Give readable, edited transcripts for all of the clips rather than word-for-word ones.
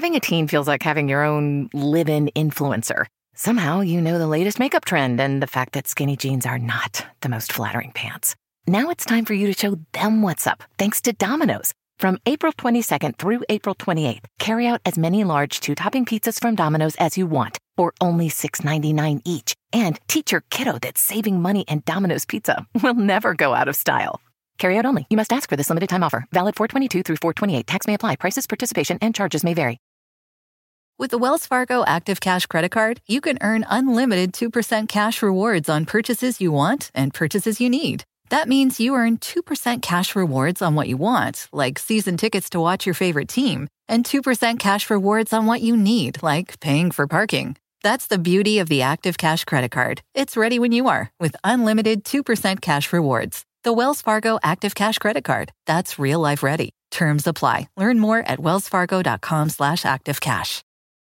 Having a teen feels like having your own live-in influencer. Somehow you know the latest makeup trend and the fact that skinny jeans are not the most flattering pants. Now it's time for you to show them what's up, thanks to Domino's. From April 22nd through April 28th, carry out as many large 2-topping pizzas from Domino's as you want for only $6.99 each. And teach your kiddo that saving money and Domino's Pizza will never go out of style. Carry out only. You must ask for this limited time offer. Valid 4/22 through 4/28. Tax may apply. Prices, participation, and charges may vary. With the Wells Fargo Active Cash Credit Card, you can earn unlimited 2% cash rewards on purchases you want and purchases you need. That means you earn 2% cash rewards on what you want, like season tickets to watch your favorite team, and 2% cash rewards on what you need, like paying for parking. That's the beauty of the Active Cash Credit Card. It's ready when you are, with unlimited 2% cash rewards. The Wells Fargo Active Cash Credit Card. That's real life ready. Terms apply. Learn more at wellsfargo.com/activecash.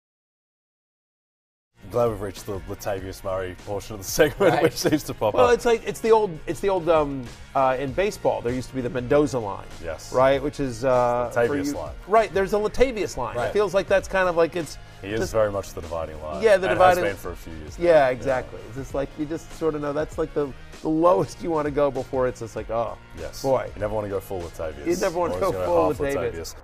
I'm glad we've reached the Latavius Murray portion of the segment, right, which seems to pop up. Well, it's the old in baseball. There used to be the Mendoza line, yes, right, which is Latavius line. Right, there's a Latavius line. Right. It feels like that's kind of like it's. He is very much the dividing line. Yeah, the dividing. Has been for a few years. Yeah, exactly. Yeah. It's just like you just sort of know that's like the lowest you want to go before it's just like, oh, yes, boy. You never want to go full Latavius. You never want to go full Latavius.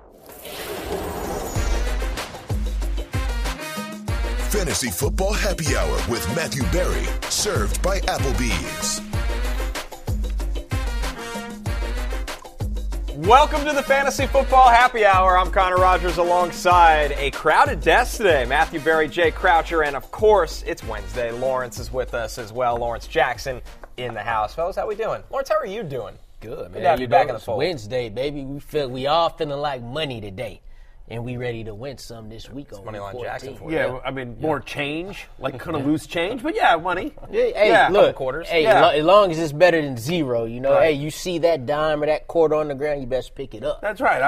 Fantasy Football Happy Hour with Matthew Berry, served by Applebee's. Welcome to the Fantasy Football Happy Hour. I'm Connor Rogers alongside a crowded desk today. Matthew Berry, Jay Croucher, and of course, it's Wednesday. Lawrence is with us as well. Lawrence Jackson in the house. Fellas, how we doing? Lawrence, how are you doing? Good, man. Good to have you back in the fold. Wednesday, baby. We all feeling like money today. And we ready to win some this week on Moneyline Jackson for you. Yeah, I mean, more change, like kind of loose change, but yeah, money. Hey, look, quarters. Hey, as long as it's better than zero, you know. Right. Hey, you see that dime or that quarter on the ground, you best pick it up. That's right.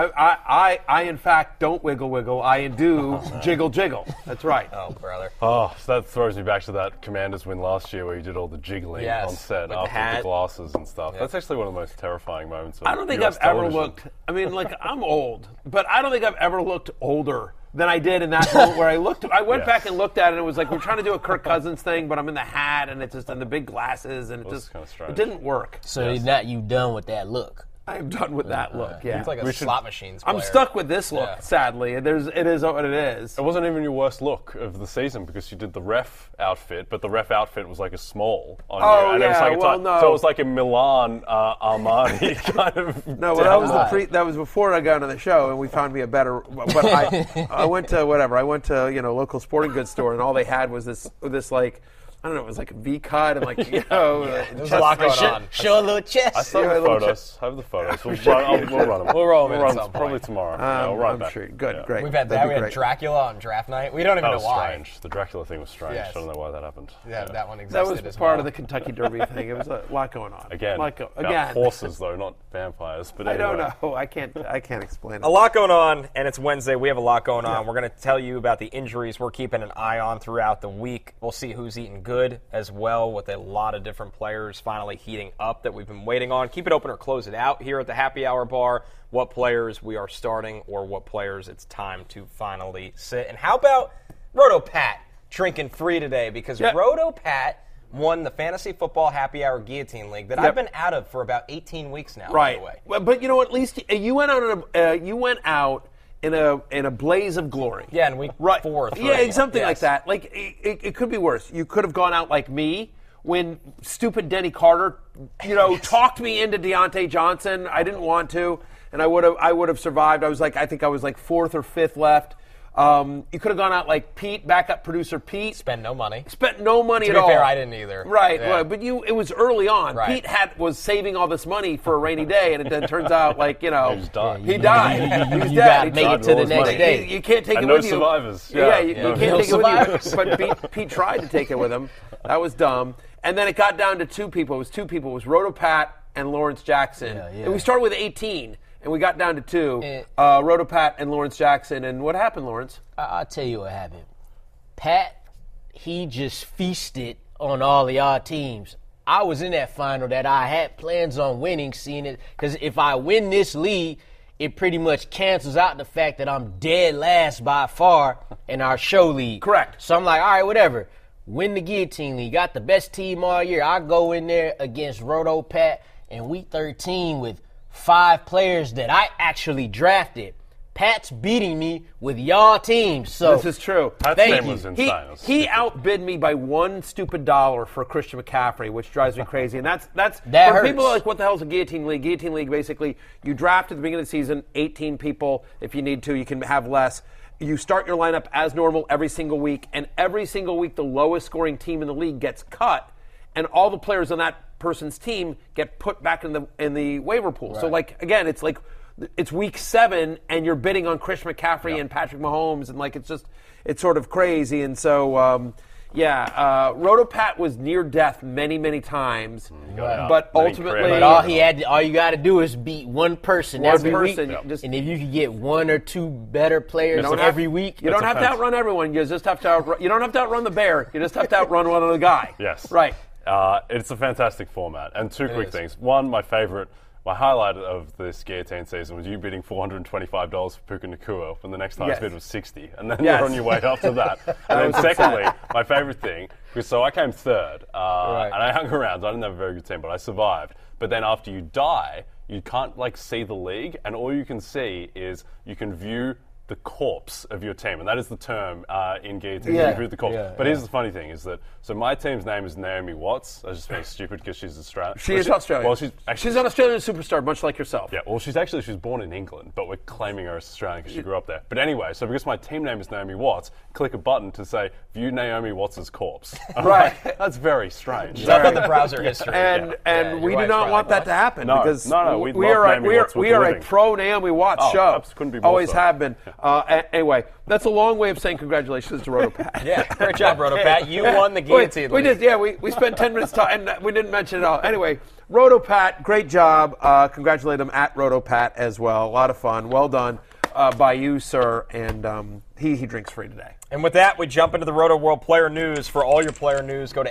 I in fact don't wiggle. I do jiggle. That's right. Oh, brother. Oh, so that throws me back to that Commanders win last year where you did all the jiggling on set after the glasses and stuff. Yep. That's actually one of the most terrifying moments of I don't think US I've ever television. looked. I mean, like I'm old, but I don't think I've ever looked older than I did in that moment where I looked. I went back and looked at it, and it was like we're trying to do a Kirk Cousins thing, but I'm in the hat and it's just in the big glasses, and it didn't work. So not you done with that look. I am done with that look. Yeah, it's like a slot machines player. I'm stuck with this look. Sadly, it is what it is. It wasn't even your worst look of the season because you did the ref outfit, but the ref outfit was like a small on you. And it was like no. So it was like a Milan Armani kind of. No, well, that was before I got into the show, and we found me a better. But I went to local sporting goods store, and all they had was this like. I don't know, it was like a V-cut and like, there's a lot going on. Show a little chest. I saw the photos. I have the photos. We'll run them. We'll roll them at some probably point. tomorrow. I'm we'll run back. Sure. Good, great. We've had that. We had Dracula on draft night. We don't even know why. Strange. The Dracula thing was strange. Yes. I don't know why that happened. Yeah, that one existed as well. That was part of the Kentucky Derby thing. It was a lot going on. Again, horses though, not vampires. But anyway. I don't know. I can't explain it. A lot going on, and it's Wednesday. We have a lot going on. We're going to tell you about the injuries we're keeping an eye on throughout the week. We'll see who's eating good as well, with a lot of different players finally heating up that we've been waiting on. Keep it open or close it out here at the Happy Hour Bar. What players we are starting or what players it's time to finally sit. And how about Roto Pat drinking free today? Because Roto Pat won the Fantasy Football Happy Hour Guillotine League that I've been out of for about 18 weeks now, by the way. But you know, at least you went out in a blaze of glory. Yeah, and week 4. Yeah, something like that. Like it could be worse. You could have gone out like me when stupid Denny Carter, talked me into Deontay Johnson. I didn't want to, and I would have survived. I think I was like 4th or 5th left. You could have gone out like Pete, backup producer Pete. Spent no money at all. To be fair, I didn't either. Right, but it was early on. Right. Pete was saving all this money for a rainy day, and it then turns out like he died. He died. He was you dead. got to make it to the next day. You can't take and it no with you. Survivors. You can't take it with you. But Pete tried to take it with him. That was dumb. And then it got down to 2 people. It was 2 people. It was Roto Pat and Lawrence Jackson. And we started with 18. And we got down to 2, Roto Pat and Lawrence Jackson. And what happened, Lawrence? I'll tell you what happened. Pat, he just feasted on all of y'all teams. I was in that final that I had plans on winning, seeing it. Because if I win this league, it pretty much cancels out the fact that I'm dead last by far in our show league. Correct. So I'm like, all right, whatever. Win the Guillotine League. Got the best team all year. I go in there against Roto Pat in week 13 with 5 players that I actually drafted. Pat's beating me with y'all teams. So this is true. Pat's name was insane. He outbid me by $1 stupid for Christian McCaffrey, which drives me crazy. And that's that for hurts. people like, what the hell is a Guillotine League? Guillotine League, basically, you draft at the beginning of the season 18 people. If you need to, you can have less. You start your lineup as normal every single week, and every single week the lowest scoring team in the league gets cut, and all the players on that person's team get put back in the waiver pool. Right. So, like, again, it's week 7, and you're bidding on Chris McCaffrey and Patrick Mahomes, and it's sort of crazy. And so, RotoPat was near death many, many times, but ultimately, all you got to do is beat one person every week, and if you can get 1 or 2 better players every week, you don't have to outrun everyone. You just have to you don't have to outrun the bear. You just have to outrun one other guy. Yes, right. It's a fantastic format, and 2 quick things. One, my highlight of this Guillotine season was you bidding $425 for Puka Nacua when the next highest bid was $60, and then you're on your way after that. And then secondly, my favorite thing, so I came 3rd, and I hung around. So I didn't have a very good team, but I survived. But then after you die, you can't see the league, and all you can see is you can view the corpse of your team, and that is the term in Guillotine. You can view the corpse. But here's the funny thing: is that my team's name is Naomi Watts. I was just being stupid because she's Australian. She is Australian. Well, she's an Australian superstar, much like yourself. Yeah. Well, she's born in England, but we're claiming her as Australian because she grew up there. But anyway, so because my team name is Naomi Watts, click a button to say view Naomi Watts' corpse. Right. That's very strange. It's up in the browser history. And we do not want that to happen because we are a pro Naomi Watts show. Couldn't be more always so. Have been. Anyway, that's a long way of saying congratulations to RotoPat. Yeah, great job, RotoPat. You won the Guillotine League. We did, yeah. We spent 10 minutes talking, and we didn't mention it all. Anyway, RotoPat, great job. Congratulate him at RotoPat as well. A lot of fun. Well done by you, sir. And he drinks free today. And with that, we jump into the Roto World Player News. For all your player news, go to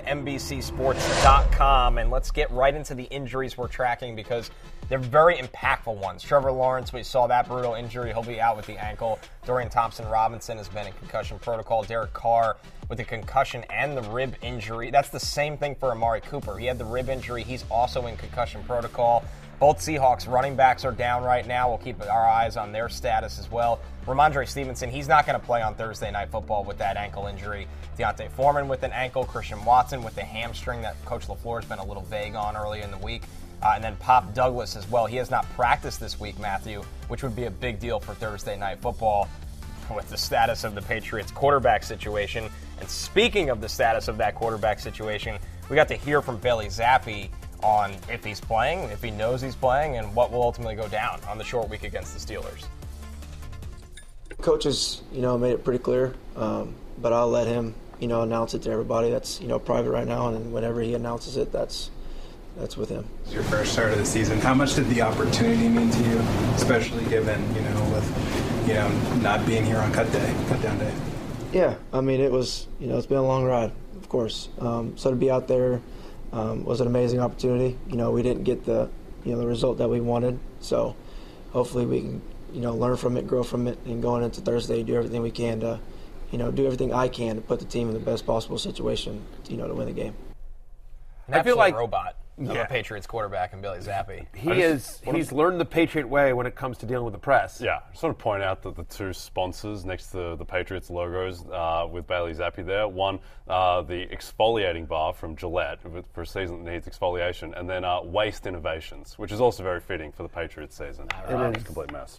NBCSports.com, and let's get right into the injuries we're tracking because they're very impactful ones. Trevor Lawrence, we saw that brutal injury. He'll be out with the ankle. Dorian Thompson-Robinson has been in concussion protocol. Derek Carr with the concussion and the rib injury. That's the same thing for Amari Cooper. He had the rib injury. He's also in concussion protocol. Both Seahawks running backs are down right now. We'll keep our eyes on their status as well. Ramondre Stevenson, he's not going to play on Thursday Night Football with that ankle injury. Deontay Foreman with an ankle. Christian Watson with the hamstring that Coach LaFleur has been a little vague on early in the week. And then Pop Douglas as well. He has not practiced this week, Matthew, which would be a big deal for Thursday Night Football with the status of the Patriots quarterback situation. And speaking of the status of that quarterback situation, we got to hear from Bailey Zappi on if he's playing, if he knows he's playing, and what will ultimately go down on the short week against the Steelers. Coach has, made it pretty clear, but I'll let him, announce it to everybody. That's, private right now, and whenever he announces it, that's with him. It's your first start of the season. How much did the opportunity mean to you, especially given, with, not being here on cut down day? Yeah, it was, it's been a long ride, of course. So to be out there was an amazing opportunity. We didn't get the, the result that we wanted. So hopefully we can, learn from it, grow from it, and going into Thursday, do everything we can to, do everything I can to put the team in the best possible situation, to win the game. I feel like robot. Of a Patriots quarterback and Bailey Zappi. He's learned the Patriot way when it comes to dealing with the press. Yeah, I just want to point out that the 2 sponsors next to the Patriots logos with Bailey Zappi there. One, the exfoliating bar from Gillette for a season that needs exfoliation, and then Waste Innovations, which is also very fitting for the Patriots season. It's a complete mess.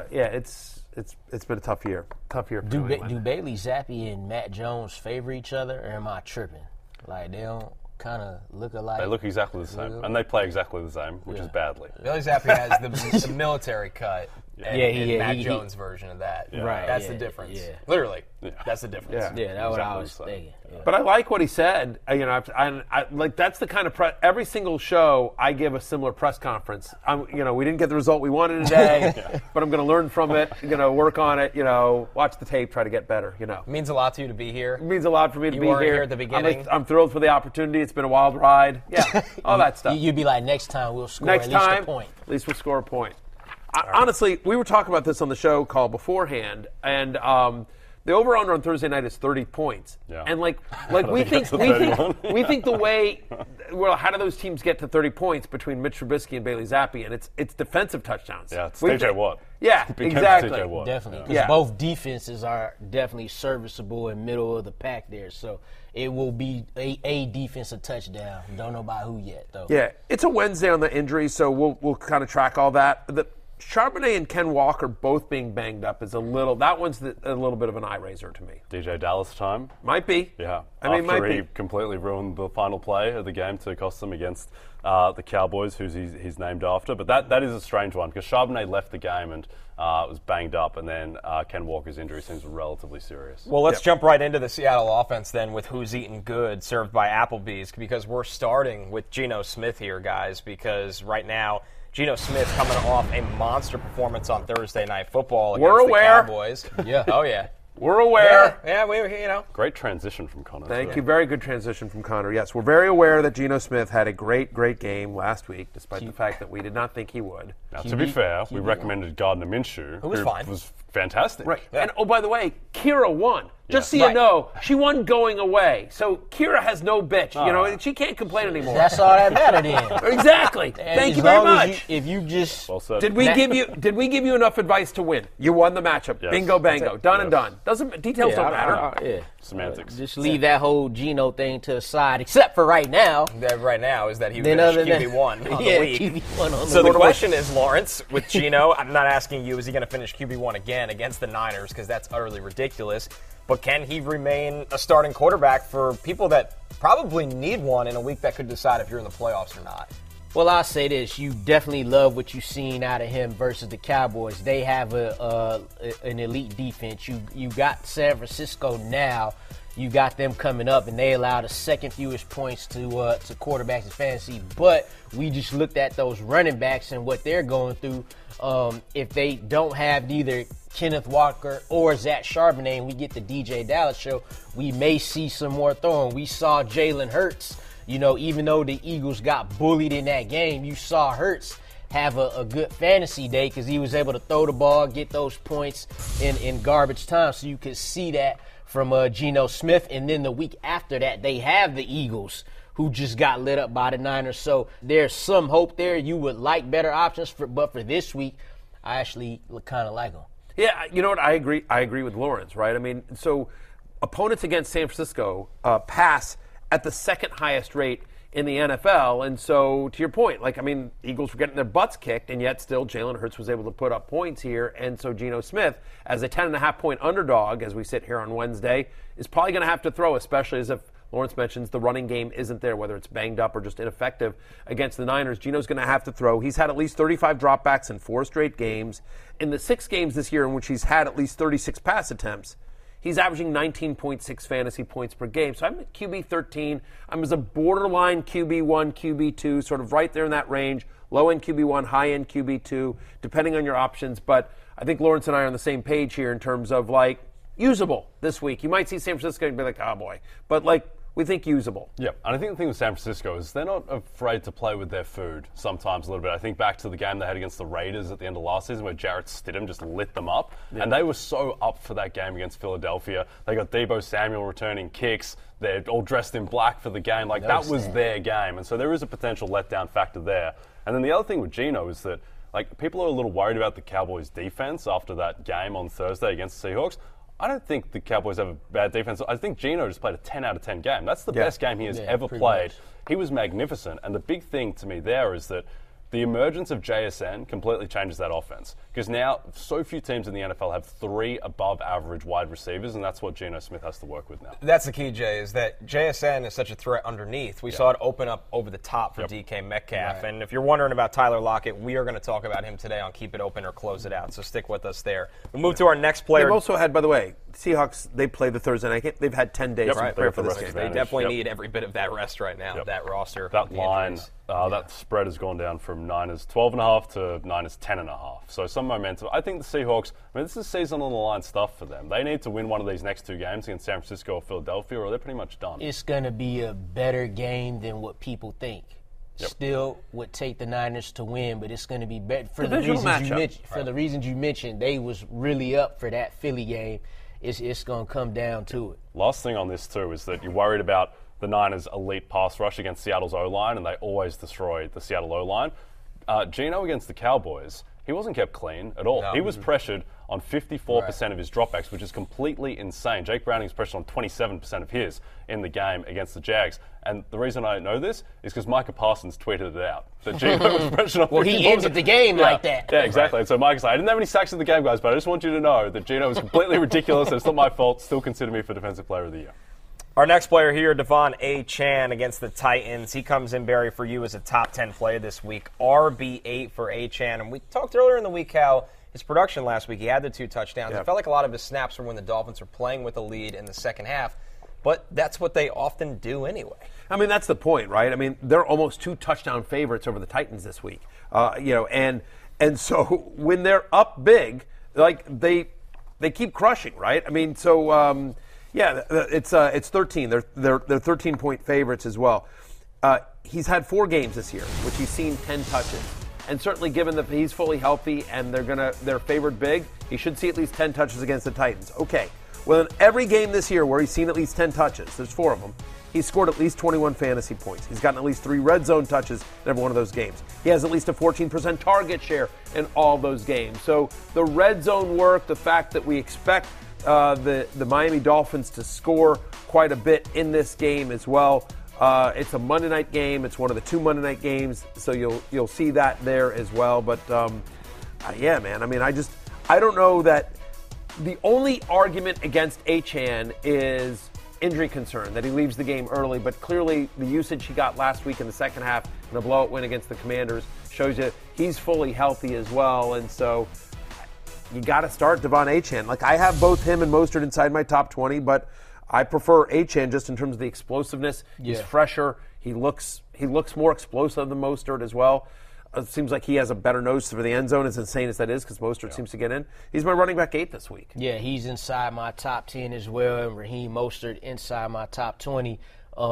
It's been a tough year. Do Bailey Zappi and Matt Jones favor each other, or am I tripping? Like they don't kind of look alike. They look exactly the same, and they play exactly the same, which is badly. Bailey Zappi has the military cut, and Matt Jones' version of that. Yeah. Right, that's the difference. Yeah. Literally, that's the difference. Yeah, that's what I was thinking. Yeah. But I like what he said. I like that's the kind of press. Every single show, I give a similar press conference. We didn't get the result we wanted today, but I'm going to learn from it. Work on it. Watch the tape, try to get better. It means a lot to you to be here. It means a lot for me to be here. You weren't here at the beginning. I'm thrilled for the opportunity. It's been a wild ride. Yeah, all that stuff. You'd be like, next time we'll score at least a point. At least we'll score a point. Honestly, we were talking about this on the show call beforehand, and the over/under on Thursday night is 30 points. Yeah. And we think the way, well, how do those teams get to 30 points between Mitch Trubisky and Bailey Zappi? And it's defensive touchdowns. Yeah, it's TJ Watt. Yeah, exactly. TJ Watt. Definitely, because both defenses are definitely serviceable in middle of the pack there. So it will be a defensive touchdown. Don't know about who yet, though. Yeah, it's a Wednesday on the injuries, so we'll kind of track all that. Charbonnet and Ken Walker both being banged up is a little bit of an eye raiser to me. DJ Dallas time. Might be. Yeah. After he completely ruined the final play of the game to cost them against the Cowboys, who's he's named after. But that is a strange one because Charbonnet left the game and was banged up, and then Ken Walker's injury seems relatively serious. Well, let's jump right into the Seattle offense then with Who's Eating Good, served by Applebee's, because we're starting with Geno Smith here, guys, because right now Geno Smith coming off a monster performance on Thursday Night Football against the Cowboys. Yeah. Oh, yeah. We're aware. Yeah, we were, Great transition from Connor. Thank you. Very good transition from Connor. Yes, we're very aware that Geno Smith had a great game last week, despite the fact that we did not think he would. Now, to be fair, we recommended Gardner Minshew, who was fine. Was fantastic. Right. Yeah. And, by the way, Kira won. Just so you know, she won going away. So Kira has no bitch. She can't complain anymore. That's all that mattered then. Exactly. Thank you very much. If you just well said. Did we give you enough advice to win? You won the matchup. Yes. Bingo bango. Done and done. Details don't matter. Semantics. Just leave that whole Geno thing to the side, except for right now. That right now is that he finished QB1 on the week. QB1 on the So the question is, Lawrence, with Geno, I'm not asking you, is he going to finish QB1 again against the Niners, because that's utterly ridiculous. But can he remain a starting quarterback for people that probably need one in a week that could decide if you're in the playoffs or not? Well, I'll say this. You definitely love what you've seen out of him versus the Cowboys. They have an elite defense. You got San Francisco now. You got them coming up, and they allow the second fewest points to quarterbacks in fantasy. But we just looked at those running backs and what they're going through. If they don't have neither Kenneth Walker or Zach Charbonnet, and we get the DJ Dallas show, we may see some more throwing. We saw Jalen Hurts. Even though the Eagles got bullied in that game, you saw Hurts have a good fantasy day because he was able to throw the ball, get those points in garbage time. So you could see that from Geno Smith. And then the week after that, they have the Eagles, who just got lit up by the Niners. So there's some hope there. You would like better options, but for this week, I actually kind of like them. Yeah, you know what? I agree. I agree with Lawrence, right? I mean, so opponents against San Francisco pass at the second highest rate in the NFL. And so, to your point, Eagles were getting their butts kicked, and yet still Jalen Hurts was able to put up points here. And so Geno Smith, as a 10.5-point underdog, as we sit here on Wednesday, is probably going to have to throw, especially as if Lawrence mentions the running game isn't there, whether it's banged up or just ineffective against the Niners. Geno's going to have to throw. He's had at least 35 dropbacks in 4 straight games. In the 6 games this year in which he's had at least 36 pass attempts, he's averaging 19.6 fantasy points per game. So I'm at QB 13. I'm as a borderline QB1, QB2, sort of right there in that range. Low-end QB1, high-end QB2, depending on your options. But I think Lawrence and I are on the same page here in terms of, usable this week. You might see San Francisco and be like, oh, boy. But, we think usable. Yeah, and I think the thing with San Francisco is they're not afraid to play with their food sometimes a little bit. I think back to the game they had against the Raiders at the end of last season where Jarrett Stidham just lit them up. Yeah. And they were so up for that game against Philadelphia. They got Deebo Samuel returning kicks. They're all dressed in black for the game. That was their game. And so there is a potential letdown factor there. And then the other thing with Geno is that people are a little worried about the Cowboys' defense after that game on Thursday against the Seahawks. I don't think the Cowboys have a bad defense. I think Geno just played a 10 out of 10 game. That's the best game he has ever played. Much. He was magnificent. And the big thing to me there is that the emergence of JSN completely changes that offense. Because now, so few teams in the NFL have 3 above-average wide receivers, and that's what Geno Smith has to work with now. That's the key, Jay, is that JSN is such a threat underneath. We saw it open up over the top for DK Metcalf. Right. And if you're wondering about Tyler Lockett, we are going to talk about him today on Keep It Open or Close It Out, so stick with us there. We'll move to our next player. They've also had, by the way, Seahawks, they play the Thursday night game. They've had 10 days to prepare for this game. They definitely need every bit of that rest right now, that roster. That line, that spread has gone down from Niners 12.5 to Niners 10.5. So some momentum. I think the Seahawks, this is season on the line stuff for them. They need to win one of these next 2 games against San Francisco or Philadelphia, or they're pretty much done. It's going to be a better game than what people think. still would take the Niners to win, but it's going to be better for the reasons you mentioned. For the reasons you mentioned, they was really up for that Philly game. It's going to come down to it. Last thing on this too is that you're worried about the Niners' elite pass rush against Seattle's O-line, and they always destroy the Seattle O-line. Geno against the Cowboys, he wasn't kept clean at all. No. He was pressured on 54% of his dropbacks, which is completely insane. Jake Browning's pressured on 27% of his in the game against the Jags. And the reason I know this is because Micah Parsons tweeted it out. That Geno was pressured on 54%. Well, he ended the game like that. Yeah, exactly. And so Micah's like, I didn't have any sacks in the game, guys, but I just want you to know that Geno was completely ridiculous. It's not my fault. Still consider me for Defensive Player of the Year. Our next player here, Devon Achane against the Titans. He comes in, Barry, for you as a top 10 player this week. RB8 for Achane. And we talked earlier in the week how his production last week, he had the 2 touchdowns. It felt like a lot of his snaps were when the Dolphins were playing with a lead in the second half. But that's what they often do anyway. I mean, that's the point, right? I mean, they're almost 2 touchdown favorites over the Titans this week. And so when they're up big, like they keep crushing, right? I mean, so it's 13. They're 13-point favorites as well. He's had 4 games this year, which he's seen 10 touches. And certainly given that he's fully healthy and they're favored big, he should see at least 10 touches against the Titans. Okay. Well, in every game this year where he's seen at least 10 touches, there's 4 of them, he's scored at least 21 fantasy points. He's gotten at least 3 red zone touches in every one of those games. He has at least a 14% target share in all those games. So the red zone work, the fact that we expect the Miami Dolphins to score quite a bit in this game as well. It's a Monday night game. It's one of the 2 Monday night games, so you'll see that there as well. But man, I mean, I don't know that the only argument against Achane is injury concern, that he leaves the game early. But clearly, the usage he got last week in the second half in a blowout win against the Commanders shows you he's fully healthy as well, and so you got to start Devon Achane. Like, I have both him and Mostert inside my top 20, but I prefer Achane just in terms of the explosiveness. He's fresher. He looks more explosive than Mostert as well. It seems like he has a better nose for the end zone, as insane as that is, because Mostert seems to get in. He's my running back 8 this week. Yeah, he's inside my top 10 as well, and Raheem Mostert inside my top 20.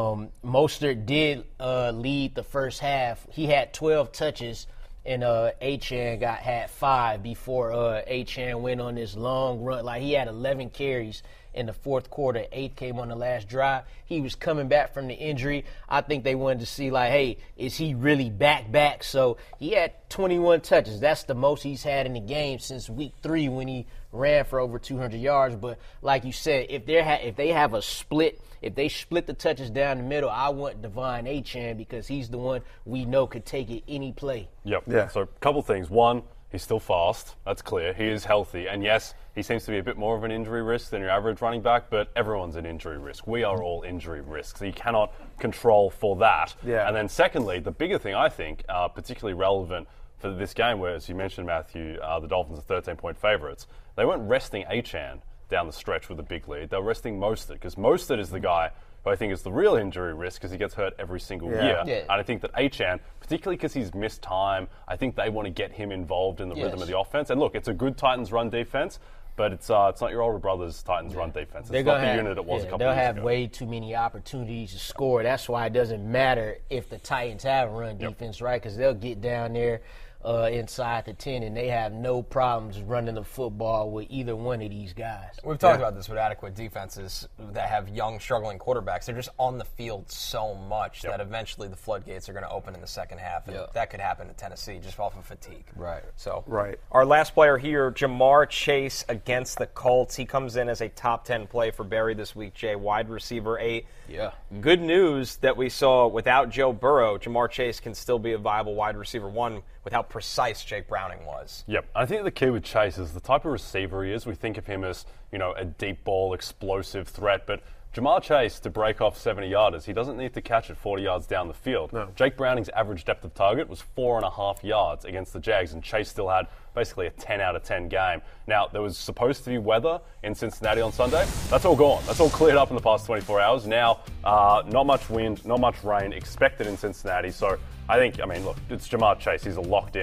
Mostert did lead the first half. He had 12 touches, and Achane had 5 before Achane went on this long run. Like, he had 11 carries in the fourth quarter. 8 came on the last drive. He was coming back from the injury. I think they wanted to see, like, hey, is he really back? So he had 21 touches. That's the most he's had in the game since week 3 when he ran for over 200 yards. But like you said, if they have a split, if they split the touches down the middle, I want Devon Achane because he's the one we know could take it any play. Yep. Yeah. So a couple things. One, he's still fast. That's clear. He is healthy. And yes, he seems to be a bit more of an injury risk than your average running back, but everyone's an injury risk. We are all injury risks. So you cannot control for that. Yeah. And then secondly, the bigger thing I think, particularly relevant for this game, where, as you mentioned, Matthew, the Dolphins are 13-point favorites. They weren't resting Achane down the stretch with a big lead. They were resting Mostert, because Mostert is the guy who I think is the real injury risk, because he gets hurt every single year. Yeah. And I think that Achane, particularly because he's missed time, I think they want to get him involved in the rhythm of the offense. And look, it's a good Titans run defense, but it's not your older brother's Titans run defense. It's not the unit it was a couple years ago. They'll have way too many opportunities to score. That's why it doesn't matter if the Titans have run defense, right? Because they'll get down there inside the 10, and they have no problems running the football with either one of these guys. We've talked about this with adequate defenses that have young, struggling quarterbacks. They're just on the field so much that eventually the floodgates are going to open in the second half, and that could happen in Tennessee just off of fatigue. Right. So, our last player here, Ja'Marr Chase against the Colts. He comes in as a top 10 play for Barry this week, Jay, wide receiver 8. Yeah. Good news that we saw without Joe Burrow, Ja'Marr Chase can still be a viable wide receiver 1 with how precise Jake Browning was. Yep. I think the key with Chase is the type of receiver he is. We think of him as, a deep ball, explosive threat, but Ja'Marr Chase, to break off 70-yarders, he doesn't need to catch it 40 yards down the field. No. Jake Browning's average depth of target was 4.5 yards against the Jags, and Chase still had basically a 10 out of 10 game. Now, there was supposed to be weather in Cincinnati on Sunday. That's all gone. That's all cleared up in the past 24 hours. Now, not much wind, not much rain expected in Cincinnati. So I think, look, it's Ja'Marr Chase. He's a locked-in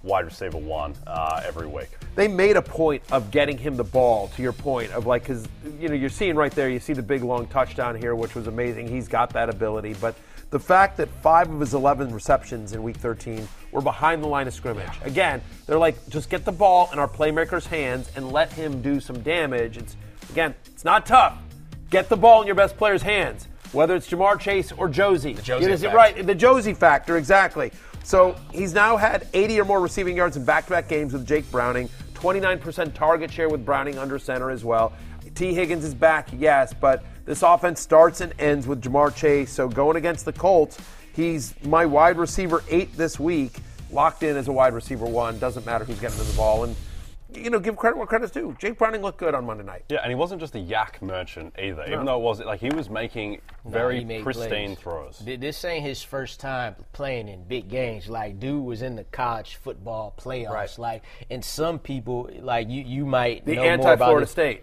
wide receiver one every week. They made a point of getting him the ball, to your point, of like, because you're seeing right there, you see the big long touchdown here, which was amazing. He's got that ability. But the fact that 5 of his 11 receptions in Week 13 were behind the line of scrimmage. Again, they're like, just get the ball in our playmaker's hands and let him do some damage. It's not tough. Get the ball in your best player's hands, whether it's Jamar Chase or Josie. The Josie effect. Right, the Josie factor, exactly. So he's now had 80 or more receiving yards in back-to-back games with Jake Browning, 29% target share with Browning under center as well. T. Higgins is back, yes, but this offense starts and ends with Jamar Chase. So going against the Colts, he's my wide receiver 8 this week, locked in as a wide receiver 1. Doesn't matter who's getting to the ball. And give credit where credit's due. Jake Browning looked good on Monday night. Yeah, and he wasn't just a yak merchant either. No. Even though it was he was making very pristine throws. This ain't his first time playing in big games. Like, dude was in the college football playoffs. Right. Like, and some people, like you might the know anti more about Florida State.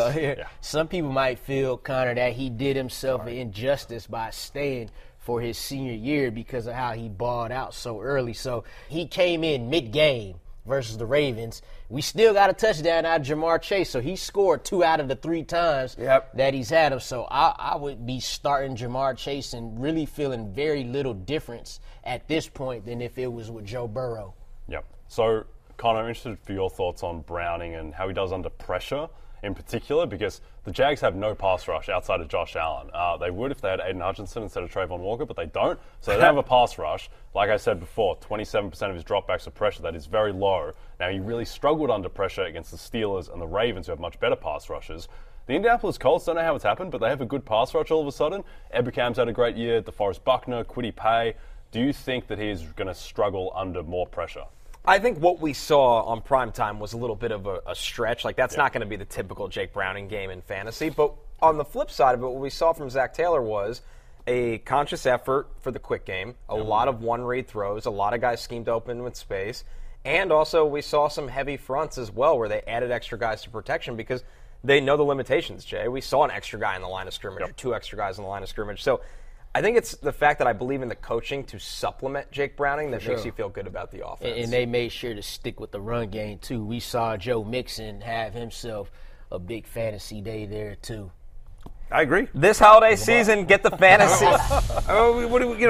Some people might feel kind of that he did himself an injustice by staying for his senior year because of how he balled out so early. So he came in mid-game versus the Ravens. We still got a touchdown out of Jamar Chase, so he scored 2 out of the 3 times that he's had him. So I would be starting Jamar Chase and really feeling very little difference at this point than if it was with Joe Burrow. Yep. So, Connor, I'm interested for your thoughts on Browning and how he does under pressure in particular, because the Jags have no pass rush outside of Josh Allen. They would if they had Aiden Hutchinson instead of Trayvon Walker, but they don't. So they don't have a pass rush. Like I said before, 27% of his dropbacks are pressure. That is very low. Now, he really struggled under pressure against the Steelers and the Ravens, who have much better pass rushes. The Indianapolis Colts, don't know how it's happened, but they have a good pass rush all of a sudden. Eberkam's had a great year. DeForest Buckner, Kwity Paye. Do you think that he is going to struggle under more pressure? I think what we saw on primetime was a little bit of a stretch. Like, that's not going to be the typical Jake Browning game in fantasy. But on the flip side of it, what we saw from Zach Taylor was a conscious effort for the quick game, a lot of one-read throws, a lot of guys schemed open with space, and also we saw some heavy fronts as well where they added extra guys to protection because they know the limitations, Jay. We saw an extra guy in the line of scrimmage or 2 extra guys in the line of scrimmage. So I think it's the fact that I believe in the coaching to supplement Jake Browning that makes you feel good about the offense. And they made sure to stick with the run game, too. We saw Joe Mixon have himself a big fantasy day there, too. I agree. This holiday season, get the fantasy. Connor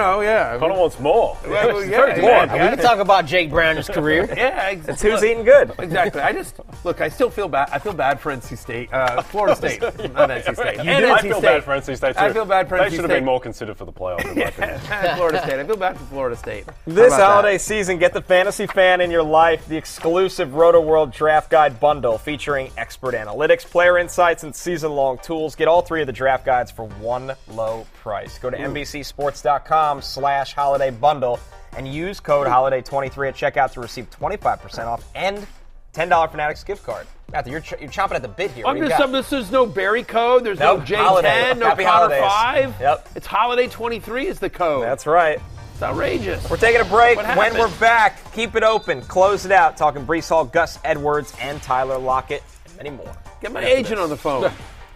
wants more. We can talk about Jake Browning's career. Exactly. It's who's eating good. Exactly. I still feel bad. I feel bad for NC State. Florida State, not NC State. I feel bad for NC State, too. I feel bad for NC State. They should have been more considered for the playoffs, in my opinion. Florida State. I feel bad for Florida State. This holiday season, get the fantasy fan in your life, the exclusive Roto-World Draft Guide bundle featuring expert analytics, player insights, and season-long tools. Get all 3 of the draft guides for one low price. Go to NBCSports.com/holiday bundle and use code HOLIDAY23 at checkout to receive 25% off and $10 Fanatics gift card. Matthew, you're chomping at the bit here. There's no Barry code. There's no J10, no Power 5. Yep. It's Holiday 23 is the code. That's right. It's outrageous. We're taking a break. When we're back, keep it open. Close it out. Talking Breece Hall, Gus Edwards, and Tyler Lockett, and many more. Get my agent on the phone.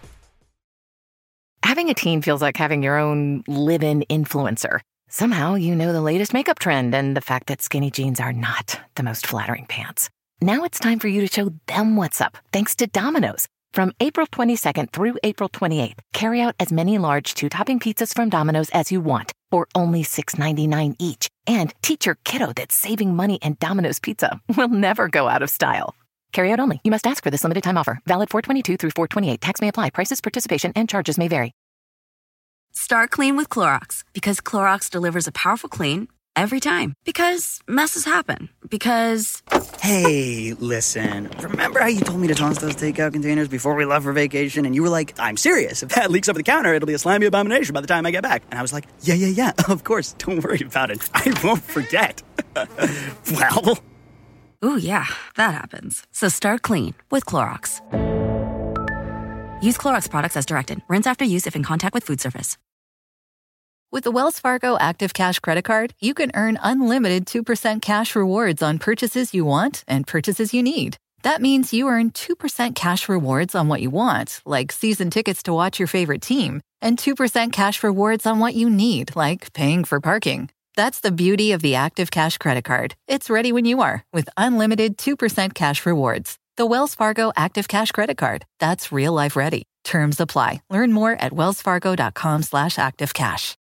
Having a teen feels like having your own live-in influencer. Somehow you know the latest makeup trend and the fact that skinny jeans are not the most flattering pants. Now it's time for you to show them what's up, thanks to Domino's. From April 22nd through April 28th, carry out as many large 2-topping pizzas from Domino's as you want for only $6.99 each. And teach your kiddo that saving money and Domino's Pizza will never go out of style. Carry out only. You must ask for this limited time offer. Valid 4/22 through 4/28. Tax may apply. Prices, participation, and charges may vary. Start clean with Clorox because Clorox delivers a powerful clean every time. Because messes happen. Because... Hey, listen. Remember how you told me to toss those takeout containers before we left for vacation? And you were like, I'm serious. If that leaks over the counter, it'll be a slimy abomination by the time I get back. And I was like, yeah, of course. Don't worry about it. I won't forget. Well... Ooh, yeah, that happens. So start clean with Clorox. Use Clorox products as directed. Rinse after use if in contact with food surface. With the Wells Fargo Active Cash Credit Card, you can earn unlimited 2% cash rewards on purchases you want and purchases you need. That means you earn 2% cash rewards on what you want, like season tickets to watch your favorite team, and 2% cash rewards on what you need, like paying for parking. That's the beauty of the Active Cash credit card. It's ready when you are with unlimited 2% cash rewards. The Wells Fargo Active Cash credit card. That's real life ready. Terms apply. Learn more at wellsfargo.com/activecash.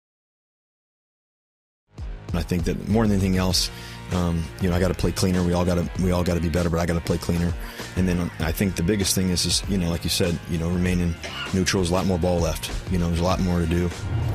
I think that more than anything else, I got to play cleaner. We all got to be better, but I got to play cleaner. And then I think the biggest thing is like you said, remaining neutral. There's a lot more ball left. There's a lot more to do.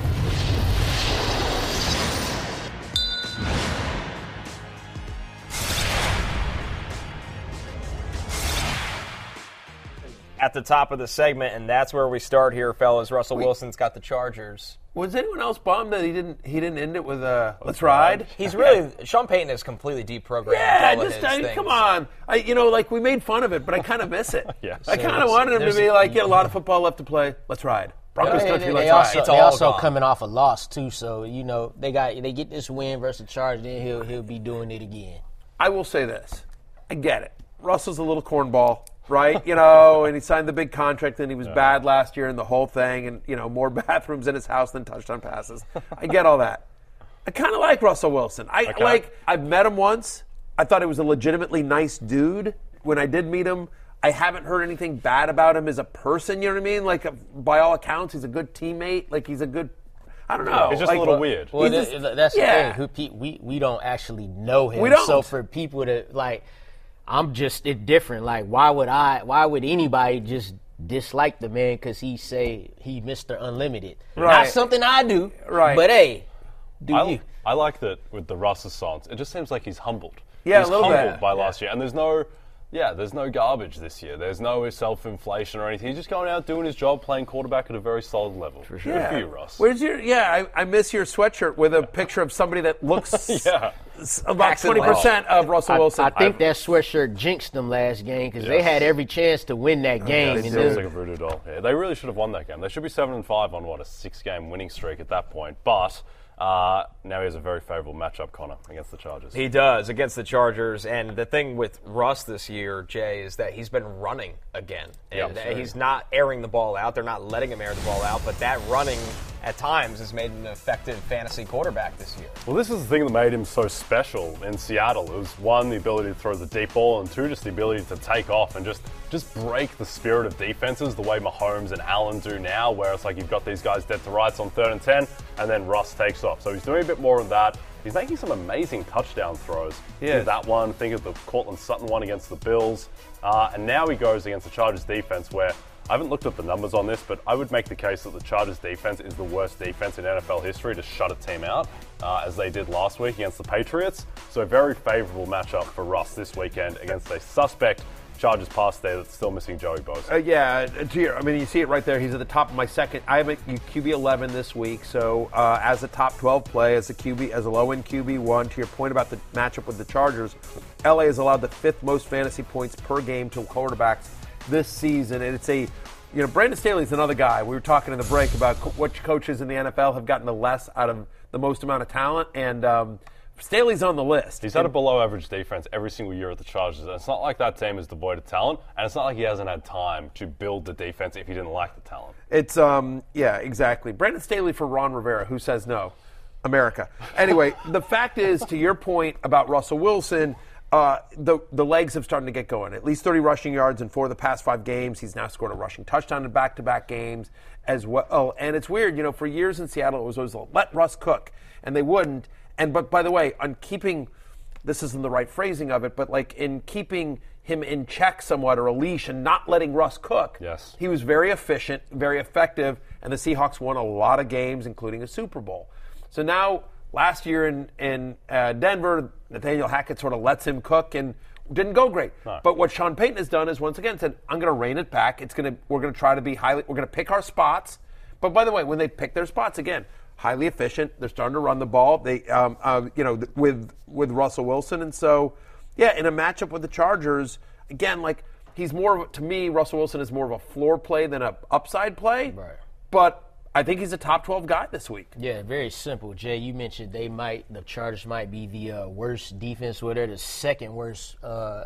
At the top of the segment, and that's where we start here, fellas. Russell Wilson's got the Chargers. Was anyone else bummed that he didn't end it with "Let's ride"? He's really Sean Payton is completely deprogrammed. Yeah, come on. We made fun of it, but I kind of miss it. I kind of wanted him to be like, a lot of football left to play. Let's ride. Broncos country. Let's ride. They also coming off a loss too, so they get this win versus Chargers, then he'll be doing it again. I will say this, I get it. Russell's a little cornball. Right, and he signed the big contract, and he was bad last year and the whole thing, and, more bathrooms in his house than touchdown passes. I get all that. I kind of like Russell Wilson. I've met him once. I thought he was a legitimately nice dude. When I did meet him, I haven't heard anything bad about him as a person, you know what I mean? By all accounts, he's a good teammate. He's a good, I don't know. He's just a little weird. Well, that's the thing. We don't actually know him. We don't. So for people to, I'm just different. Why would anybody just dislike the man because he say he Mr. Unlimited? Right. Not something I do. Right. But hey, I like that with the Russ songs. It just seems like he's humbled. Yeah, he's a little humbled bit. by last year, and there's no garbage this year. There's no self-inflation or anything. He's just going out doing his job, playing quarterback at a very solid level. For sure. Good for you, Russ. Where's your? I miss your sweatshirt with a picture of somebody that looks about 20% of Russell Wilson. I think that sweatshirt jinxed them last game because they had every chance to win that game. It feels like a voodoo doll. Yeah, they really should have won that game. They should be 7-5 on a 6-game winning streak at that point. But now he has a very favorable matchup, Connor, against the Chargers. He does, against the Chargers. And the thing with Russ this year, Jay, is that he's been running again. And he's not airing the ball out. They're not letting him air the ball out. But that running, at times, has made an effective fantasy quarterback this year. Well, this is the thing that made him so special in Seattle. It was, one, the ability to throw the deep ball, and two, just the ability to take off and just break the spirit of defenses the way Mahomes and Allen do now, where it's like you've got these guys dead to rights on 3rd and 10, and then Russ takes off. So he's doing a bit more of that. He's making some amazing touchdown throws. Think that one. Think of the Cortland Sutton one against the Bills. And now he goes against the Chargers defense, where I haven't looked at the numbers on this, but I would make the case that the Chargers defense is the worst defense in NFL history to shut a team out, as they did last week against the Patriots. So a very favorable matchup for Russ this weekend against a suspect Chargers pass there that's still missing Joey Bosa. You see it right there. He's at the top of my second. I have a QB 11 this week, so as a top 12 play, as a low-end QB1, to your point about the matchup with the Chargers, LA has allowed the 5th most fantasy points per game to quarterbacks this season, and it's Brandon Staley's another guy. We were talking in the break about which coaches in the NFL have gotten the less out of the most amount of talent, and Staley's on the list. He's had a below-average defense every single year at the Chargers. And it's not like that team is devoid of talent, and it's not like he hasn't had time to build the defense if he didn't like the talent. It's exactly. Brandon Staley for Ron Rivera. Who says no? America. Anyway, the fact is, to your point about Russell Wilson, the legs have started to get going. At least 30 rushing yards in 4 of the past 5 games. He's now scored a rushing touchdown in back-to-back games as well. Oh, and it's weird, for years in Seattle, it was always let Russ cook, and they wouldn't. But by the way, on keeping, this isn't the right phrasing of it, but in keeping him in check somewhat, or a leash, and not letting Russ cook, he was very efficient, very effective, and the Seahawks won a lot of games, including a Super Bowl. So now, last year in Denver, Nathaniel Hackett sort of lets him cook and didn't go great. No. But what Sean Payton has done is once again said, I'm going to rein it back. We're going to try to be we're going to pick our spots. But by the way, when they pick their spots, again, highly efficient. They're starting to run the ball. They, with Russell Wilson, and so, in a matchup with the Chargers, again, he's more to me. Russell Wilson is more of a floor play than a upside play. Right. But I think he's a top 12 guy this week. Yeah, very simple. Jay, you mentioned the Chargers might be the worst defense. They're the second worst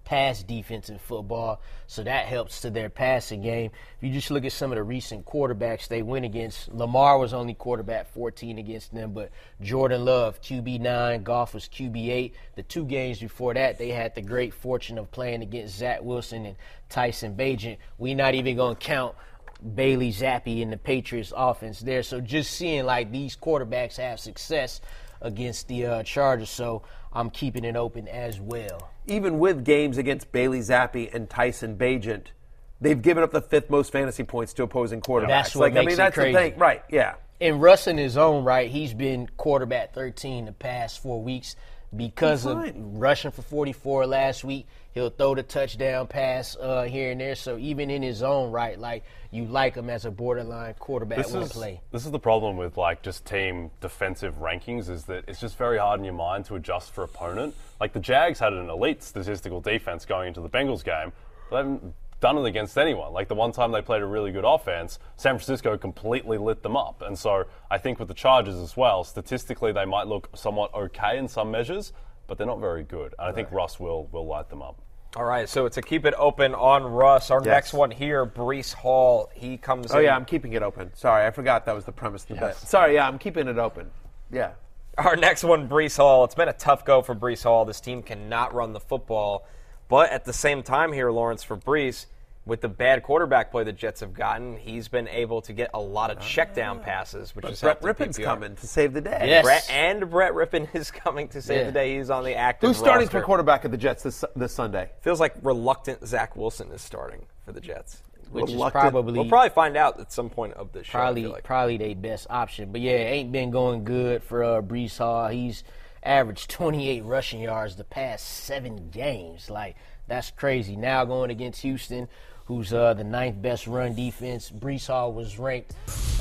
pass defense in football, so that helps to their passing game. If you just look at some of the recent quarterbacks they went against, Lamar was only quarterback 14 against them, but Jordan Love, QB9, Goff was QB8. The 2 games before that, they had the great fortune of playing against Zach Wilson and Tyson Bagent. We're not even going to count Bailey Zappi in the Patriots offense there. So just seeing like these quarterbacks have success against the Chargers, so I'm keeping it open as well. Even with games against Bailey Zappi and Tyson Bagent, they've given up the 5th most fantasy points to opposing quarterbacks. That's what makes it crazy. The thing. Right, yeah. And Russ in his own right, he's been quarterback 13 the past 4 weeks because of rushing for 44 last week. He'll throw the touchdown pass here and there. So even in his own right, like, you like him as a borderline quarterback play. This is the problem with like just team defensive rankings, is that it's just very hard in your mind to adjust for opponent. Like the Jags had an elite statistical defense going into the Bengals game, but they haven't done it against anyone. Like the one time they played a really good offense, San Francisco completely lit them up. And so I think with the Chargers as well, statistically they might look somewhat okay in some measures, but they're not very good. And I think Russ will light them up. All right, so to keep it open on Russ, our next one here, Breece Hall, he comes in. Oh, yeah, I'm keeping it open. Sorry, I forgot that was the premise of the bet. Sorry, yeah, I'm keeping it open. Yeah. Our next one, Breece Hall. It's been a tough go for Breece Hall. This team cannot run the football. But at the same time here, Lawrence, for Breece, with the bad quarterback play the Jets have gotten, he's been able to get a lot of check down passes, which is Brett Rippon's coming to save the day. Yes. Brett Rippon is coming to save the day. He's on the active Who's starting roster. for quarterback of the Jets this Sunday? Feels like reluctant Zach Wilson is starting for the Jets. Which is probably we'll probably find out at some point of this show. Probably their best option. But yeah, it ain't been going good for Breece Hall. He's averaged 28 rushing yards the past 7 games. Like, that's crazy. Now going against Houston, who's the 9th best run defense. Breece Hall was ranked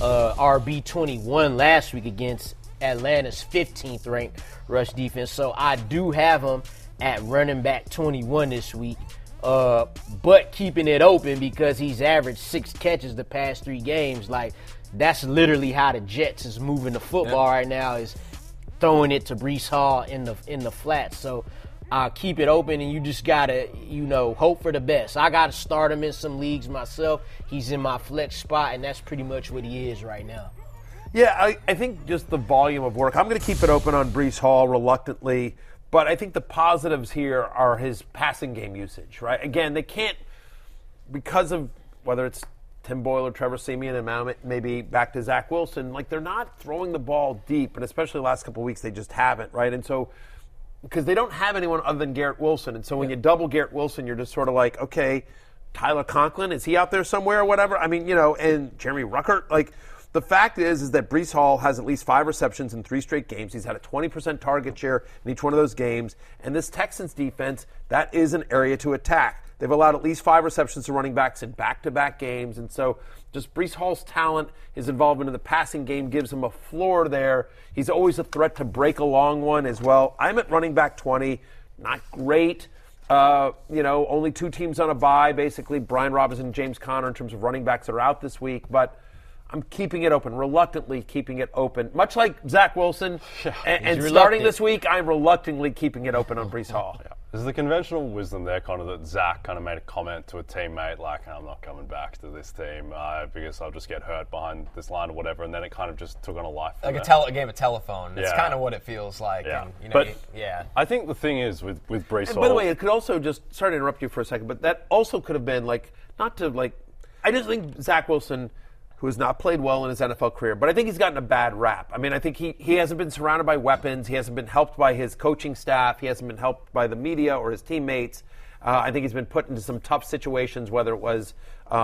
RB21 last week against Atlanta's 15th ranked rush defense. So I do have him at running back 21 this week, but keeping it open because he's averaged 6 catches the past 3 games. Like, that's literally how the Jets is moving the football right now, is throwing it to Breece Hall in the flat. So I'll keep it open, and you just got to, hope for the best. I got to start him in some leagues myself. He's in my flex spot, and that's pretty much what he is right now. Yeah, I think just the volume of work. I'm going to keep it open on Breece Hall reluctantly, but I think the positives here are his passing game usage, right? Again, they can't, because of whether it's Tim Boyle or Trevor Siemian and now maybe back to Zach Wilson, like they're not throwing the ball deep, and especially the last couple of weeks they just haven't, right? And so because they don't have anyone other than Garrett Wilson. And so when you double Garrett Wilson, you're just sort of like, okay, Tyler Conklin, is he out there somewhere or whatever? I mean, and Jeremy Ruckert. Like, the fact is that Breece Hall has at least 5 receptions in 3 straight games. He's had a 20% target share in each one of those games. And this Texans defense, that is an area to attack. They've allowed at least 5 receptions to running backs in back-to-back games. And so just Breece Hall's talent, his involvement in the passing game gives him a floor there. He's always a threat to break a long one as well. I'm at running back 20. Not great. Only 2 teams on a bye, basically, Brian Robinson and James Conner in terms of running backs that are out this week. But I'm keeping it open, reluctantly keeping it open. Much like Zach Wilson. And starting this week, I'm reluctantly keeping it open on Breece Hall. Yeah. Is the conventional wisdom there kind of that Zach kind of made a comment to a teammate like, I'm not coming back to this team because I'll just get hurt behind this line or whatever, and then it kind of just took on a life. Like a game of telephone. It's kind of what it feels like. Yeah. And, I think the thing is with Breece Hall. By the way, it could also just, sorry to interrupt you for a second, but that also could have been I just think Zach Wilson, who has not played well in his NFL career, but I think he's gotten a bad rap. I mean, I think he hasn't been surrounded by weapons. He hasn't been helped by his coaching staff. He hasn't been helped by the media or his teammates. I think he's been put into some tough situations, whether it was,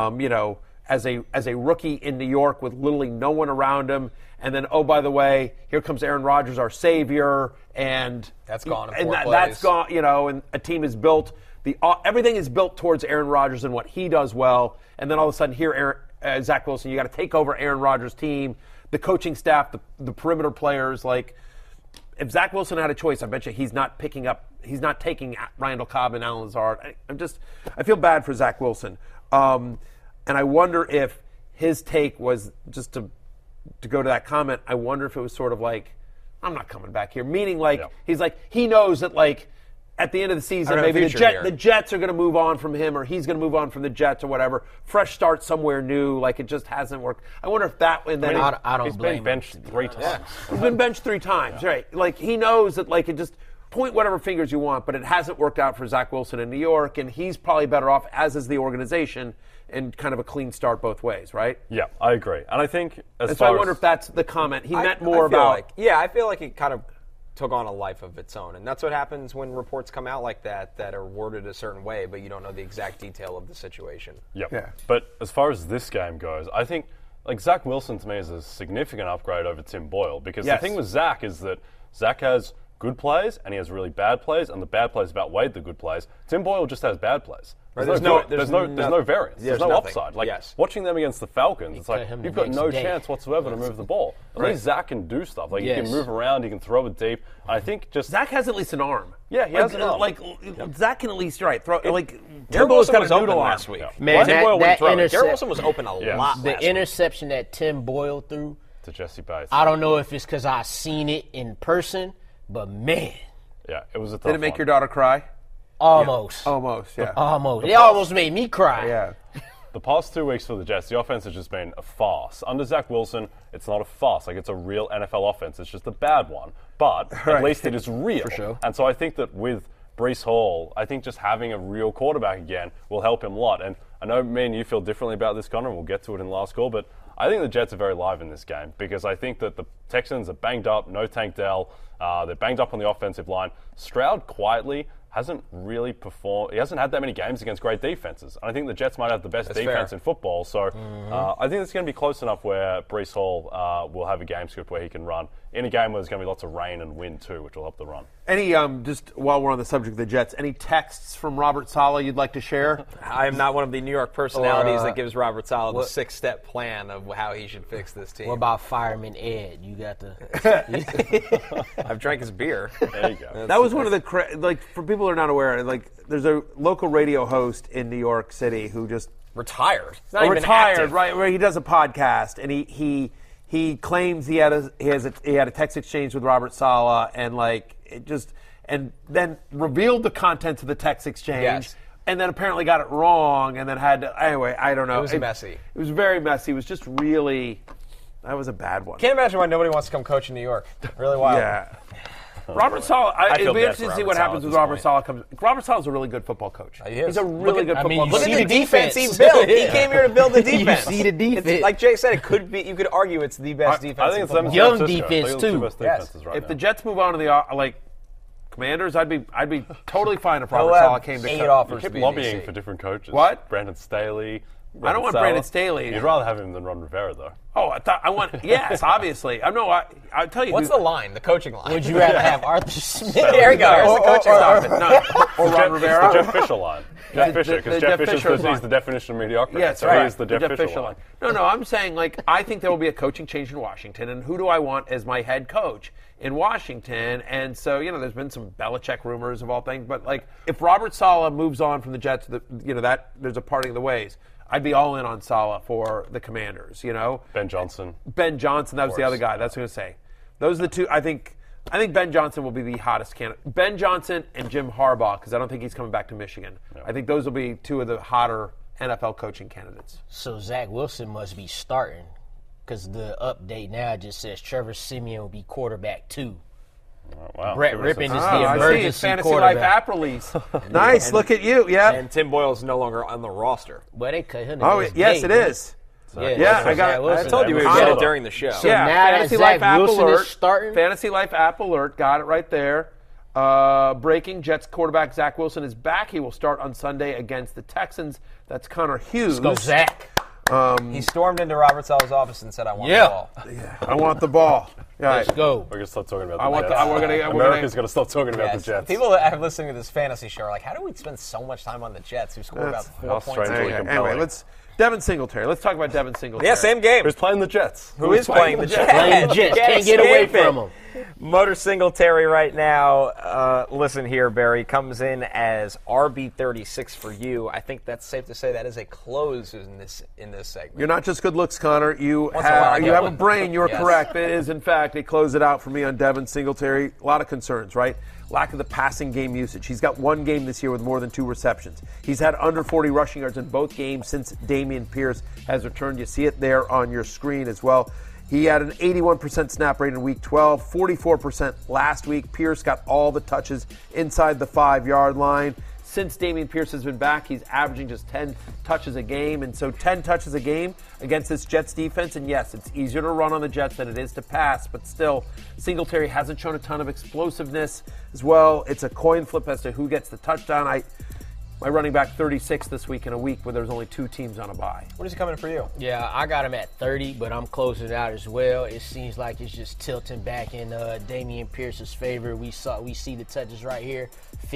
as a rookie in New York with literally no one around him. And then, oh, by the way, here comes Aaron Rodgers, our savior. And that's gone. That's gone, and a team is built. Everything is built towards Aaron Rodgers and what he does well. And then all of a sudden here, Zach Wilson, you got to take over Aaron Rodgers' team, the coaching staff, the perimeter players. Like, if Zach Wilson had a choice, I bet you he's not taking Randall Cobb and Alan Lazard. I feel bad for Zach Wilson. And I wonder if his take was, just to go to that comment, I wonder if it was sort of like, I'm not coming back here. Meaning, he's like, he knows that, at the end of the season, maybe the Jets are going to move on from him, or he's going to move on from the Jets, or whatever. Fresh start somewhere new, like it just hasn't worked. I wonder if that. And then I don't he's blame been benched 3 times. Yeah. He's been benched 3 times, right? Like he knows that, like it just point whatever fingers you want, but it hasn't worked out for Zach Wilson in New York, and he's probably better off, as is the organization, and kind of a clean start both ways, right? Yeah, I agree, and I think so I wonder if that's the comment he meant more about. I feel like it kind of took on a life of its own. And that's what happens when reports come out like that are worded a certain way, but you don't know the exact detail of the situation. Yep. Yeah. But as far as this game goes, I think like Zach Wilson to me is a significant upgrade over Tim Boyle, because the thing with Zach is that Zach has good plays and he has really bad plays, and the bad plays outweigh the good plays. Tim Boyle just has bad plays. There's no variance. There's no upside. Like watching them against the Falcons, it's like you've got no chance whatsoever to move the ball. At least Zach can do stuff. Like he can move around, he can throw it deep. I think just Zach has at least an arm. Yeah, he has an arm. Like Zach can at least throw. Like Tim Wilson was open last week. Man, that Garrett Wilson was open a lot. The interception that Tim Boyle threw to Jesse Bates. I don't know if it's because I seen it in person, but man, yeah, it was a tough Did it make your daughter cry? Almost. Yeah. Almost, yeah. Almost. It almost made me cry. Yeah. The past 2 weeks for the Jets, the offense has just been a farce. Under Zach Wilson, it's not a farce. Like, it's a real NFL offense. It's just a bad one. But at least it is real. For sure. And so I think that with Breece Hall, I think just having a real quarterback again will help him a lot. And I know me and you feel differently about this, Connor, and we'll get to it in the last call, but I think the Jets are very live in this game because I think that the Texans are banged up, no Tank Dell. They're banged up on the offensive line. Stroud quietly hasn't really performed. He hasn't had that many games against great defenses. And I think the Jets might have the best defense in football. So I think it's going to be close enough where Breece Hall will have a game script where he can run in a game where there's going to be lots of rain and wind too, which will help the run. Any, just while we're on the subject of the Jets, any texts from Robert Saleh you'd like to share? I am not one of of the New York personalities that gives Robert Saleh the 6-step plan of how he should fix this team. What about Fireman Ed? You got the. I've drank his beer. There you go. That was one of the for people who are not aware, there's a local radio host in New York City who just retired. Retired, right? Where he does a podcast and he claims he had a text exchange with Robert Saleh and then revealed the contents of the text exchange. Yes. And then apparently got it wrong, and then had to, anyway, I don't know. It was messy. It was very messy. It was just really, that was a bad one. Can't imagine why nobody wants to come coach in New York. Really wild. Yeah. Robert Saleh, it'll be interesting to see what happens with Robert Saleh. Robert Saleh's a really good football coach. He's a really good football coach. Look at the defense he built. He came here to build the defense. You see the defense. It's, like Jay said, it could be. You could argue it's the best defense. I think it's them. Young defense too. Yes. If the Jets move on to the Commanders, I'd be totally fine if Robert Saleh came to coach. You keep lobbying for different coaches. What? Brandon Staley. I don't want Brandon Staley. You'd rather have him than Ron Rivera, though. Oh, I want. Yes, obviously. I'll tell you. What's the line? The coaching line. Would you rather have Arthur Smith? There you go. There's the coaching line. Or Ron Rivera. The Jeff Fisher line. Jeff Fisher, because Jeff Fisher's the definition of mediocrity. Yes, so right. He's the Jeff Fisher line. No, I'm saying I think there will be a coaching change in Washington, and who do I want as my head coach in Washington? And so there's been some Belichick rumors of all things, but if Robert Saleh moves on from the Jets, that there's a parting of the ways. I'd be all in on Saleh for the Commanders. Ben Johnson. That was the other guy. That's what I was going to say. Those are the two. I think Ben Johnson will be the hottest candidate. Ben Johnson and Jim Harbaugh, because I don't think he's coming back to Michigan. No. I think those will be two of the hotter NFL coaching candidates. So Zach Wilson must be starting, because the update now just says Trevor Siemian will be quarterback 2. Oh, wow. Brett Rippon is the emergency Fantasy quarterback. Life app release. Nice, look at you. Yeah. And Tim Boyle is no longer on the roster. Well, they cut him. Yes, it is. I told you we would get it during the show. So now Fantasy Life app alert is starting. Fantasy Life app alert, got it right there. Breaking: Jets quarterback Zach Wilson is back. He will start on Sunday against the Texans. That's Connor Hughes. Let's go, Zach. He stormed into Robert Saleh's office and said, "I want the ball." Yeah, I want the ball. Let's go. We're going to stop talking about the Jets. America's going to stop talking about the Jets. People that are listening to this fantasy show are like, how do we spend so much time on the Jets who score about 4 points? Anyway, Devin Singletary. Let's talk about Devin Singletary. Yeah, same game. Who's playing the Jets? Who is playing the Jets? Playing the Jets. Can't get away from him. Motor Singletary right now. Listen here, Barry, comes in as RB36 for you. I think that's safe to say that is a close in this segment. You're not just good looks, Connor. You have a brain. You are correct. It is, in fact, a close it out for me on Devin Singletary. A lot of concerns, right? Lack of the passing game usage. He's got one game this year with more than 2 receptions. He's had under 40 rushing yards in both games since Dameon Pierce has returned. You see it there on your screen as well. He had an 81% snap rate in Week 12, 44% last week. Pierce got all the touches inside the 5-yard line. Since Dameon Pierce has been back, he's averaging just 10 touches a game. And so 10 touches a game against this Jets defense. And yes, it's easier to run on the Jets than it is to pass. But still, Singletary hasn't shown a ton of explosiveness as well. It's a coin flip as to who gets the touchdown. My running back 36 this week in a week where there's only 2 teams on a bye. What is he coming for you? Yeah, I got him at 30, but I'm closing it out as well. It seems like it's just tilting back in Dameon Pierce's favor. We see the touches right here,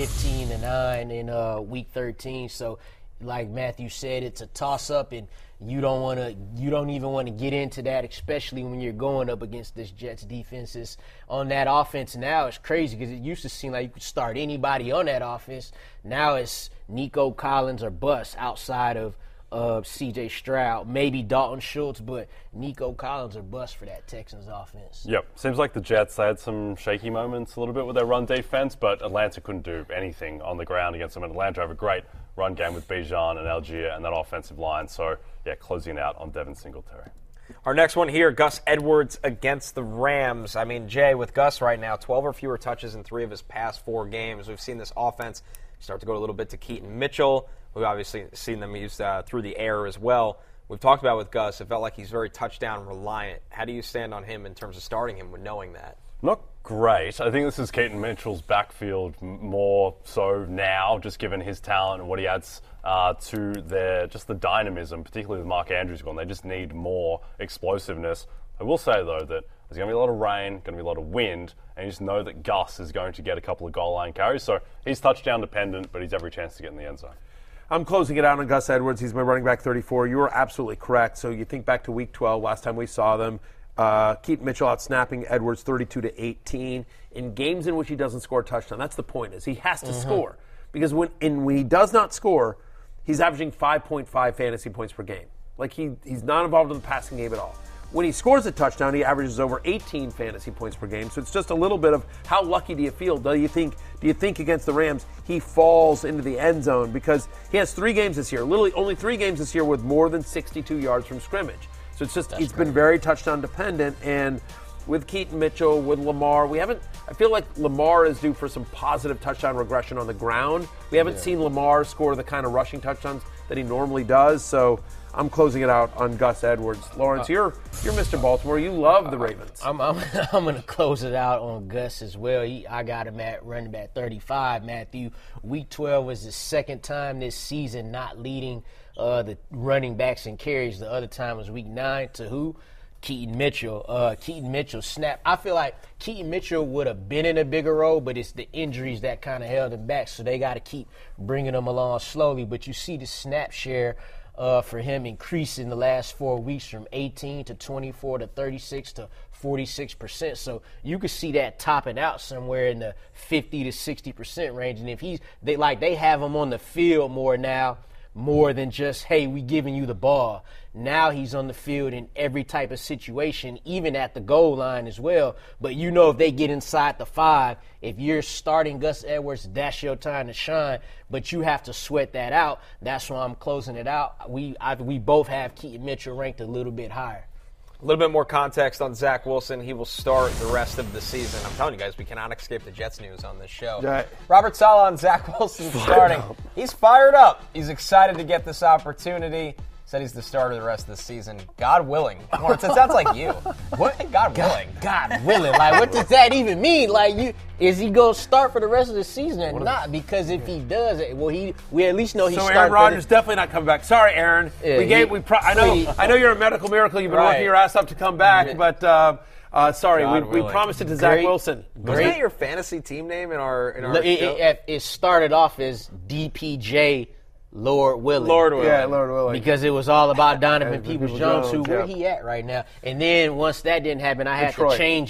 15-9 in Week 13. So, like Matthew said, it's a toss-up, and you don't even want to get into that, especially when you're going up against this Jets defenses. On that offense now, it's crazy because it used to seem like you could start anybody on that offense. Now it's Nico Collins or bust outside of C.J. Stroud, maybe Dalton Schultz, but Nico Collins or bust for that Texans offense. Yep. Seems like the Jets had some shaky moments a little bit with their run defense, but Atlanta couldn't do anything on the ground against them. And Atlanta have a great run game with Bijan and Algier and that offensive line. So, yeah, closing out on Devin Singletary. Our next one here, Gus Edwards against the Rams. I mean, Jay, with Gus right now, 12 or fewer touches in 3 of his past 4 games. We've seen this offense start to go a little bit to Keaton Mitchell. We've obviously seen them used through the air as well. We've talked about with Gus, it felt like he's very touchdown reliant. How do you stand on him in terms of starting him with knowing that? Not great. I think this is Keaton Mitchell's backfield more so now, just given his talent and what he adds to the dynamism, particularly with Mark Andrews gone. They just need more explosiveness. I will say, though, that there's going to be a lot of rain, going to be a lot of wind, and you just know that Gus is going to get a couple of goal line carries. So he's touchdown dependent, but he's every chance to get in the end zone. I'm closing it out on Gus Edwards. He's my running back 34. You are absolutely correct. So you think back to Week 12, last time we saw them. Keaton Mitchell out-snapping Edwards 32-18 in games in which he doesn't score a touchdown. That's the point, is he has to score. Because when he does not score, he's averaging 5.5 fantasy points per game. Like he's not involved in the passing game at all. When he scores a touchdown, he averages over 18 fantasy points per game. So it's just a little bit of how lucky do you feel? Do you think against the Rams he falls into the end zone? Because he has 3 games this year, literally only 3 games this year with more than 62 yards from scrimmage. So it's just he's been very touchdown dependent. And with Keaton Mitchell, with Lamar, I feel like Lamar is due for some positive touchdown regression on the ground. We haven't seen Lamar score the kind of rushing touchdowns that he normally does. So I'm closing it out on Gus Edwards. Lawrence, you're Mr. Baltimore. You love the Ravens. I'm going to close it out on Gus as well. I got him at running back 35, Matthew. Week 12 was the second time this season not leading the running backs and carries. The other time was Week 9 to who? Keaton Mitchell. Keaton Mitchell snapped. I feel like Keaton Mitchell would have been in a bigger role, but it's the injuries that kind of held him back, so they got to keep bringing him along slowly. But you see the snap share for him increase in the last 4 weeks from 18 to 24 to 36 to 46%. So you could see that topping out somewhere in the 50 to 60% range. And if they have him on the field more now, more than just, hey, we giving you the ball. Now he's on the field in every type of situation, even at the goal line as well. But you know if they get inside the 5, if you're starting Gus Edwards, that's your time to shine. But you have to sweat that out. That's why I'm closing it out. We both have Keaton Mitchell ranked a little bit higher. A little bit more context on Zach Wilson. He will start the rest of the season. I'm telling you guys, we cannot escape the Jets news on this show. Right. Robert Saleh on Zach Wilson starting. He's fired up. He's excited to get this opportunity. Said he's the starter the rest of the season. God willing. Lawrence, it sounds like you. What? God willing. God willing. Like, what does that even mean? Like, is he going to start for the rest of the season or not? Because if he does, we at least know he's starting. So Aaron Rodgers definitely not coming back. Sorry, Aaron. Yeah, I know you're a medical miracle. You've been working your ass up to come back, but sorry, we promised it to Zach Wilson. Wasn't that your fantasy team name in our show? It started off as DPJ. Lord willing. Yeah, Lord willing. Because it was all about Donovan Peoples-Jones, where he at right now. And then once that didn't happen, I had to change it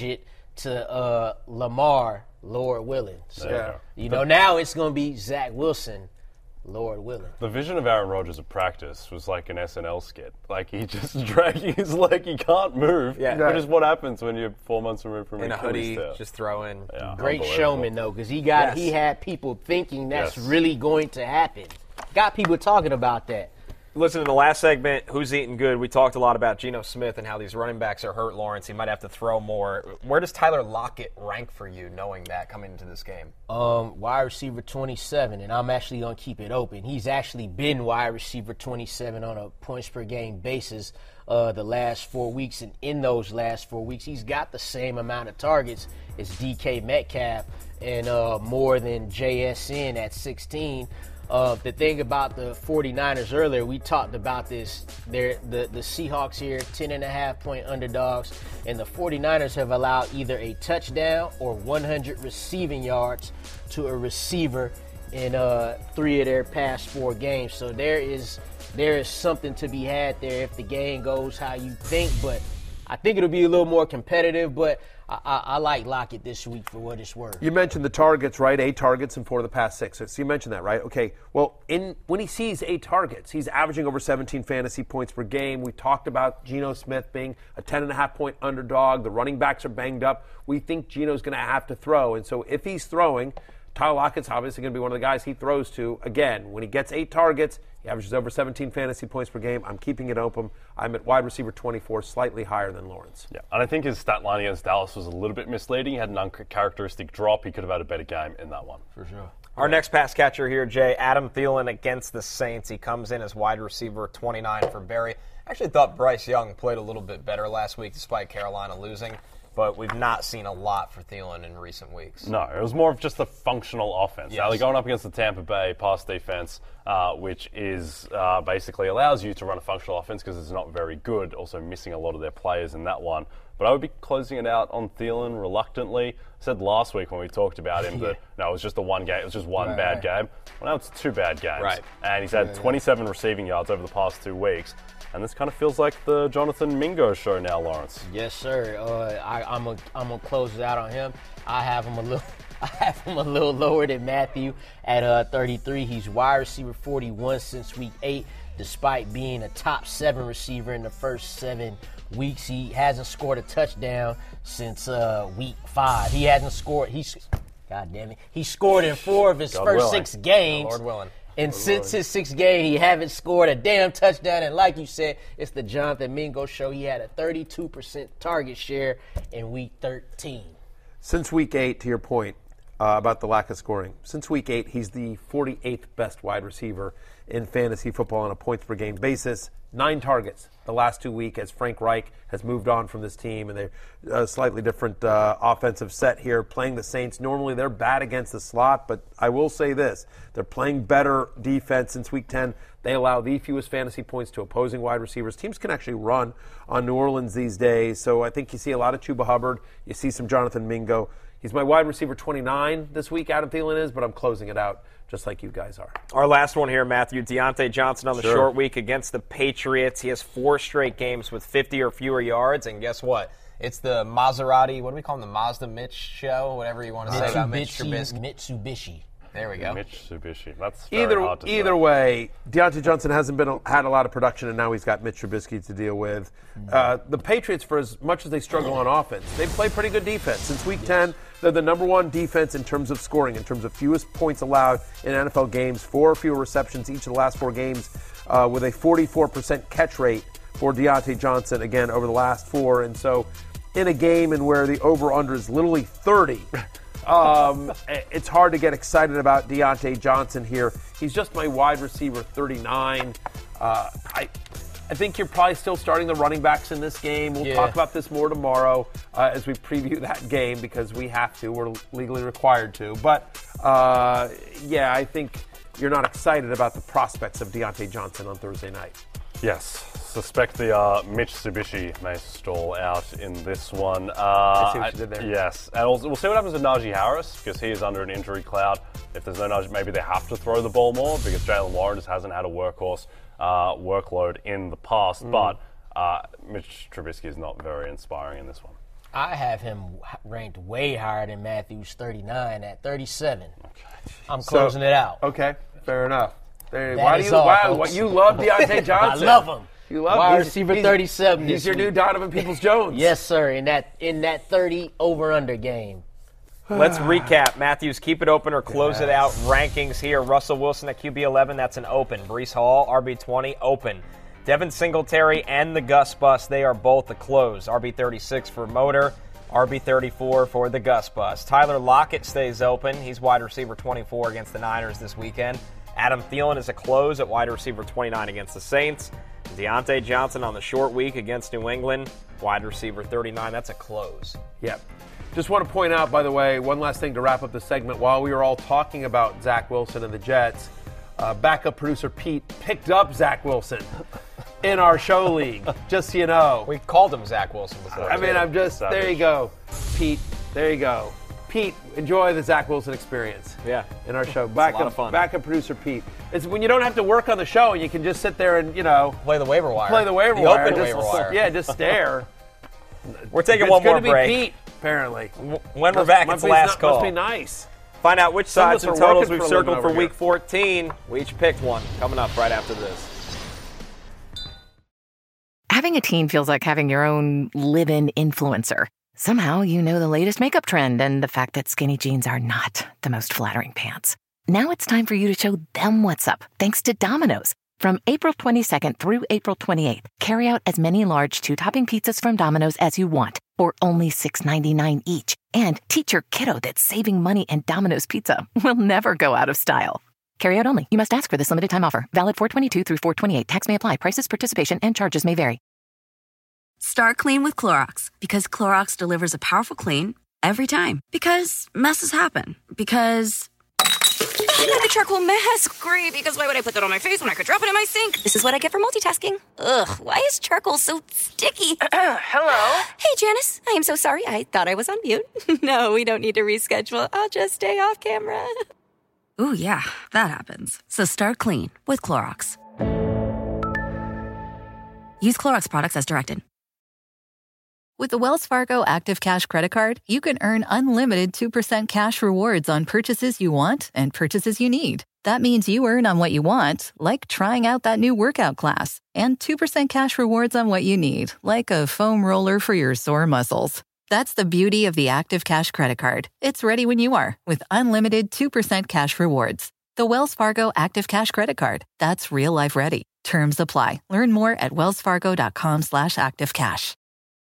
to Lamar, Lord willing. So, now it's going to be Zach Wilson, Lord willing. The vision of Aaron Rodgers at practice was like an SNL skit. Like, he just dragging his leg, he can't move. Yeah. Which is what happens when you're 4 months removed from in a hoodie, just throw in. Yeah, great showman, though, because he had people thinking that's really going to happen. Got people talking about that. Listen, in the last segment, Who's Eating Good, we talked a lot about Geno Smith and how these running backs are hurt, Lawrence. He might have to throw more. Where does Tyler Lockett rank for you, knowing that coming into this game? Wide receiver 27, and I'm actually going to keep it open. He's actually been wide receiver 27 on a points-per-game basis the last 4 weeks, and in those last 4 weeks, he's got the same amount of targets as DK Metcalf and more than JSN at 16. The thing about the 49ers earlier, we talked about this. The Seahawks here, 10.5-point underdogs, and the 49ers have allowed either a touchdown or 100 receiving yards to a receiver in 3 of their past 4 games. So there is something to be had there if the game goes how you think, but I think it'll be a little more competitive, but I like Lockett this week for what it's worth. You mentioned the targets, right? 8 targets in 4 of the past 6. So you mentioned that, right? Okay. Well, when he sees 8 targets, he's averaging over 17 fantasy points per game. We talked about Geno Smith being a 10.5-point underdog. The running backs are banged up. We think Geno's going to have to throw. And so if he's throwing, Tyler Lockett's obviously going to be one of the guys he throws to. Again, when he gets 8 targets, he averages over 17 fantasy points per game. I'm keeping it open. I'm at wide receiver 24, slightly higher than Lawrence. Yeah, and I think his stat line against Dallas was a little bit misleading. He had an uncharacteristic drop. He could have had a better game in that one. For sure. Our next pass catcher here, Jay, Adam Thielen against the Saints. He comes in as wide receiver 29 for Barry. I actually thought Bryce Young played a little bit better last week despite Carolina losing. But we've not seen a lot for Thielen in recent weeks. No, it was more of just a functional offense. Yes. They're going up against the Tampa Bay pass defense, which is basically allows you to run a functional offense because it's not very good, also missing a lot of their players in that one. But I would be closing it out on Thielen reluctantly. I said last week when we talked about him that it was just the one game. It was just one bad game. Well, now it's 2 bad games. Right. And he's had 27 receiving yards over the past 2 weeks. And this kind of feels like the Jonathan Mingo show now, Lawrence. Yes, sir. I'm gonna close it out on him. I have him a little lower than Matthew at 33. He's wide receiver 41 since week 8, despite being a top 7 receiver in the first 7 weeks. He hasn't scored a touchdown since week 5. He hasn't scored. God damn it. He scored in 4 of his first 6 games. Lord willing. And since his 6th game, he haven't scored a damn touchdown. And like you said, it's the Jonathan Mingo show. He had a 32% target share in week 13. Since week 8, to your point about the lack of scoring, since week 8, he's the 48th best wide receiver in fantasy football on a points-per-game basis. 9 targets the last 2 weeks as Frank Reich has moved on from this team, and they're a slightly different offensive set here playing the Saints. Normally they're bad against the slot, but I will say this. They're playing better defense since week 10. They allow the fewest fantasy points to opposing wide receivers. Teams can actually run on New Orleans these days, so I think you see a lot of Chuba Hubbard. You see some Jonathan Mingo. He's my wide receiver 29 this week, Adam Thielen is, but I'm closing it out just like you guys are. Our last one here, Matthew. Deontay Johnson on the short week against the Patriots. He has 4 straight games with 50 or fewer yards, and guess what? It's the Maserati, what do we call him, the Mazda Mitch show, whatever you want to say about Mitch Trubisky. Mitsubishi. There we go. Mitsubishi. That's very hard to say. Either way, Deontay Johnson hasn't had a lot of production, and now he's got Mitch Trubisky to deal with. The Patriots, for as much as they struggle on offense, they play pretty good defense. Since week 10, they're the number 1 defense in terms of scoring, in terms of fewest points allowed in NFL games, 4 or fewer receptions each of the last 4 games, with a 44% catch rate for Deontay Johnson, again, over the last 4. And so in a game in where the over-under is literally 30, it's hard to get excited about Deontay Johnson here. He's just my wide receiver 39. I think you're probably still starting the running backs in this game. We'll talk about this more tomorrow as we preview that game because we have to. We're legally required to. But, I think you're not excited about the prospects of Deontay Johnson on Thursday night. Yes. Suspect the Mitsubishi may stall out in this one. I see what you did there. Yes. And we'll see what happens with Najee Harris because he is under an injury cloud. If there's no Najee, maybe they have to throw the ball more because Jaylen Warren just hasn't had a workhorse workload in the past. But Mitch Trubisky is not very inspiring in this one. I have him ranked way higher than Matthews 39 at 37. Okay. I'm closing it out. Okay, fair enough. Why you love Deontay Johnson? I love him. You love wide receiver 37. He's your new Donovan Peoples-Jones. Yes, sir. In that 30 over/under game. Let's recap. Matthews, keep it open or close it out. Rankings here. Russell Wilson at QB 11. That's an open. Breece Hall, RB 20, open. Devin Singletary and the Gus Bus, they are both a close. RB 36 for Motor. RB 34 for the Gus Bus. Tyler Lockett stays open. He's wide receiver 24 against the Niners this weekend. Adam Thielen is a close at wide receiver 29 against the Saints. Deontay Johnson on the short week against New England, wide receiver 39. That's a close. Yep. Just want to point out, by the way, one last thing to wrap up the segment. While we were all talking about Zach Wilson and the Jets, backup producer Pete picked up Zach Wilson in our show league, just so you know. We called him Zach Wilson before. There you go, Pete. There you go. Pete, enjoy the Zach Wilson experience. Yeah. In our show. It's a lot of fun. Backup producer Pete. It's when you don't have to work on the show and you can just sit there and, play the waiver wire. Open waiver wire. Yeah, just stare. We're taking one more break. It's going to be Pete, apparently. When we're back, it's the last call. Must be nice. Find out which sides and totals we've circled for Week 14. We each picked one. Coming up right after this. Having a teen feels like having your own live-in influencer. Somehow you know the latest makeup trend and the fact that skinny jeans are not the most flattering pants. Now it's time for you to show them what's up, thanks to Domino's. From April 22nd through April 28th, carry out as many large 2-topping pizzas from Domino's as you want for only $6.99 each. And teach your kiddo that saving money and Domino's Pizza will never go out of style. Carry out only. You must ask for this limited time offer. Valid 4/22 through 4/28. Tax may apply. Prices, participation, and charges may vary. Start clean with Clorox because Clorox delivers a powerful clean every time. Because messes happen. Because the charcoal mask. Great, because why would I put that on my face when I could drop it in my sink? This is what I get for multitasking. Ugh, why is charcoal so sticky? Hello? Hey, Janice. I am so sorry. I thought I was on mute. No, we don't need to reschedule. I'll just stay off camera. Ooh, yeah, that happens. So start clean with Clorox. Use Clorox products as directed. With the Wells Fargo Active Cash Credit Card, you can earn unlimited 2% cash rewards on purchases you want and purchases you need. That means you earn on what you want, like trying out that new workout class, and 2% cash rewards on what you need, like a foam roller for your sore muscles. That's the beauty of the Active Cash Credit Card. It's ready when you are, with unlimited 2% cash rewards. The Wells Fargo Active Cash Credit Card. That's real life ready. Terms apply. Learn more at wellsfargo.com/activecash.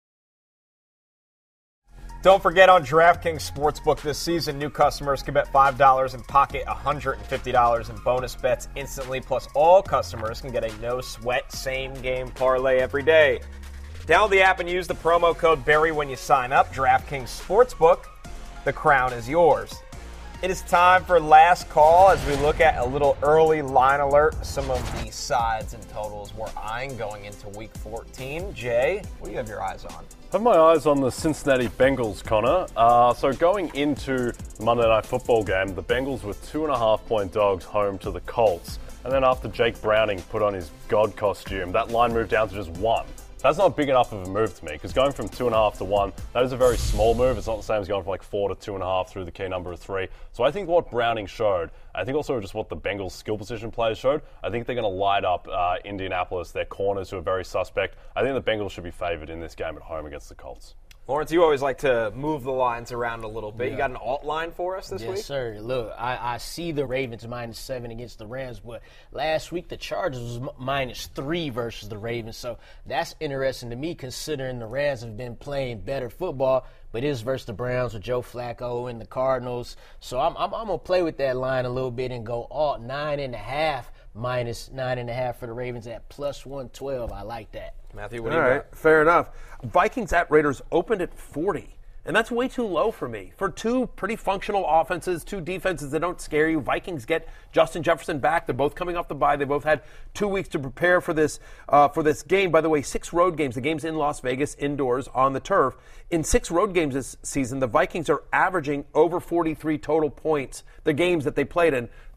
Don't forget, on DraftKings Sportsbook this season, new customers can bet $5 and pocket $150 in bonus bets instantly. Plus, all customers can get a no-sweat same-game parlay every day. Download the app and use the promo code Barry when you sign up. DraftKings Sportsbook, the crown is yours. It is time for last call as we look at a little early line alert. Some of the sides and totals we're eyeing going into Week 14. Jay, what do you have your eyes on? I have my eyes on the Cincinnati Bengals, Connor. So going into the Monday Night Football game, the Bengals were 2.5-point dogs home to the Colts. And then after Jake Browning put on his God costume, that line moved down to just 1. That's not big enough of a move to me, because going from 2.5 to 1, that is a very small move. It's not the same as going from 4 to 2.5 through the key number of 3. So I think what Browning showed, I think also just what the Bengals skill position players showed, I think they're going to light up Indianapolis, their corners who are very suspect. I think the Bengals should be favored in this game at home against the Colts. Lawrence, you always like to move the lines around a little bit. Yeah. You got an alt line for us this week? Yes, sir. Look, I see the Ravens -7 against the Rams, but last week the Chargers was -3 versus the Ravens, so that's interesting to me considering the Rams have been playing better football, but it is versus the Browns with Joe Flacco and the Cardinals. So I'm going to play with that line a little bit and go alt 9.5 -9.5 for the Ravens at +112. I like that. Matthew, what do you got? All right, fair enough. Vikings at Raiders opened at 40. And that's way too low for me. For two pretty functional offenses, two defenses that don't scare you, Vikings get Justin Jefferson back. They're both coming off the bye. They both had 2 weeks to prepare for this game. By the way, 6 road games. The game's in Las Vegas, indoors, on the turf. In 6 road games this season, the Vikings are averaging over 43 total points, the games that they played in.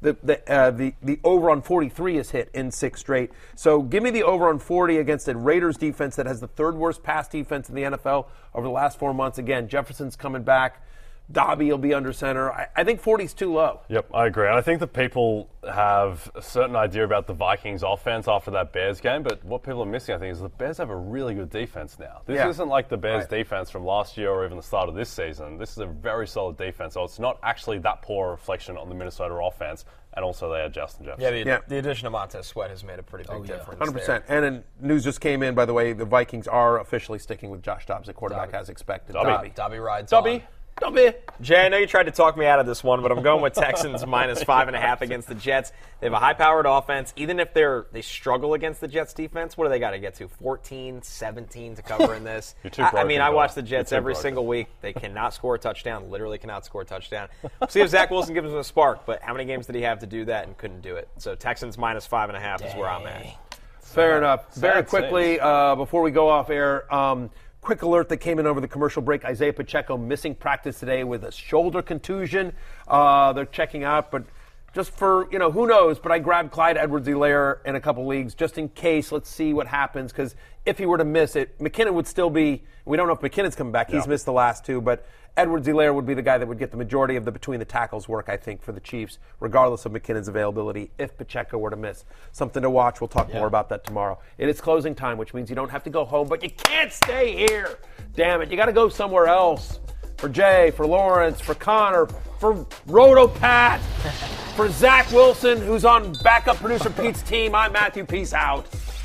the over on 43 is hit in 6 straight. So give me the over on 40 against a Raiders defense that has the 3rd worst pass defense in the NFL over the last 4 months. Again, Jefferson's coming back. Dobby will be under center. I think 40 is too low. Yep, I agree. And I think that people have a certain idea about the Vikings offense after that Bears game, but what people are missing, I think, is the Bears have a really good defense now. This isn't like the Bears defense from last year or even the start of this season. This is a very solid defense, so it's not actually that poor a reflection on the Minnesota offense, and also they had Justin Jefferson. The addition of Montez Sweat has made a pretty big difference 100%. there. And then news just came in, by the way, the Vikings are officially sticking with Josh Dobbs at quarterback as expected. Dobby rides on. Jay, I know you tried to talk me out of this one, but I'm going with Texans minus 5.5 against the Jets. They have a high-powered offense. Even if they struggle against the Jets defense, what do they got to get to? 14, 17 to cover in this? I watch the Jets every single week. They cannot score a touchdown, literally cannot score a touchdown. See if Zach Wilson gives them a spark, but how many games did he have to do that and couldn't do it? So Texans minus 5.5 is where I'm at. Fair enough. Very quickly, before we go off air, quick alert that came in over the commercial break. Isaiah Pacheco missing practice today with a shoulder contusion. They're checking out, but just for, who knows, but I grabbed Clyde Edwards-Helaire in a couple leagues just in case. Let's see what happens, because if he were to miss it, McKinnon would still be, we don't know if McKinnon's coming back. He's missed the last 2, but Edwards-Helaire would be the guy that would get the majority of the between the tackles work, I think, for the Chiefs, regardless of McKinnon's availability, if Pacheco were to miss. Something to watch. We'll talk more about that tomorrow. It is closing time, which means you don't have to go home, but you can't stay here. Damn it. You got to go somewhere else. For Jay, for Lawrence, for Connor, for Roto Pat, for Zach Wilson, who's on backup producer Pete's team, I'm Matthew. Peace out.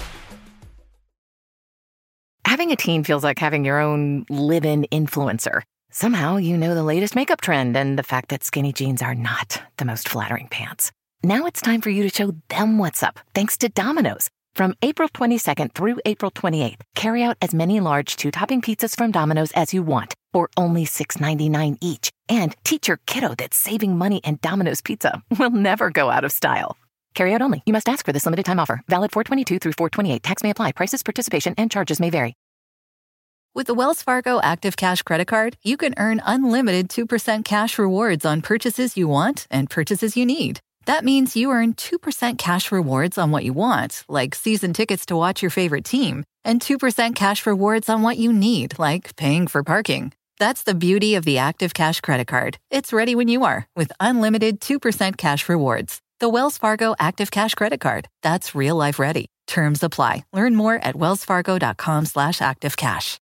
Having a teen feels like having your own live-in influencer. Somehow you know the latest makeup trend and the fact that skinny jeans are not the most flattering pants. Now it's time for you to show them what's up, thanks to Domino's. From April 22nd through April 28th, carry out as many large 2-topping pizzas from Domino's as you want for only $6.99 each. And teach your kiddo that saving money and Domino's Pizza will never go out of style. Carry out only. You must ask for this limited time offer. Valid 4/22 through 4/28. Tax may apply. Prices, participation, and charges may vary. With the Wells Fargo Active Cash Credit Card, you can earn unlimited 2% cash rewards on purchases you want and purchases you need. That means you earn 2% cash rewards on what you want, like season tickets to watch your favorite team, and 2% cash rewards on what you need, like paying for parking. That's the beauty of the Active Cash Credit Card. It's ready when you are, with unlimited 2% cash rewards. The Wells Fargo Active Cash Credit Card. That's real life ready. Terms apply. Learn more at wellsfargo.com/activecash.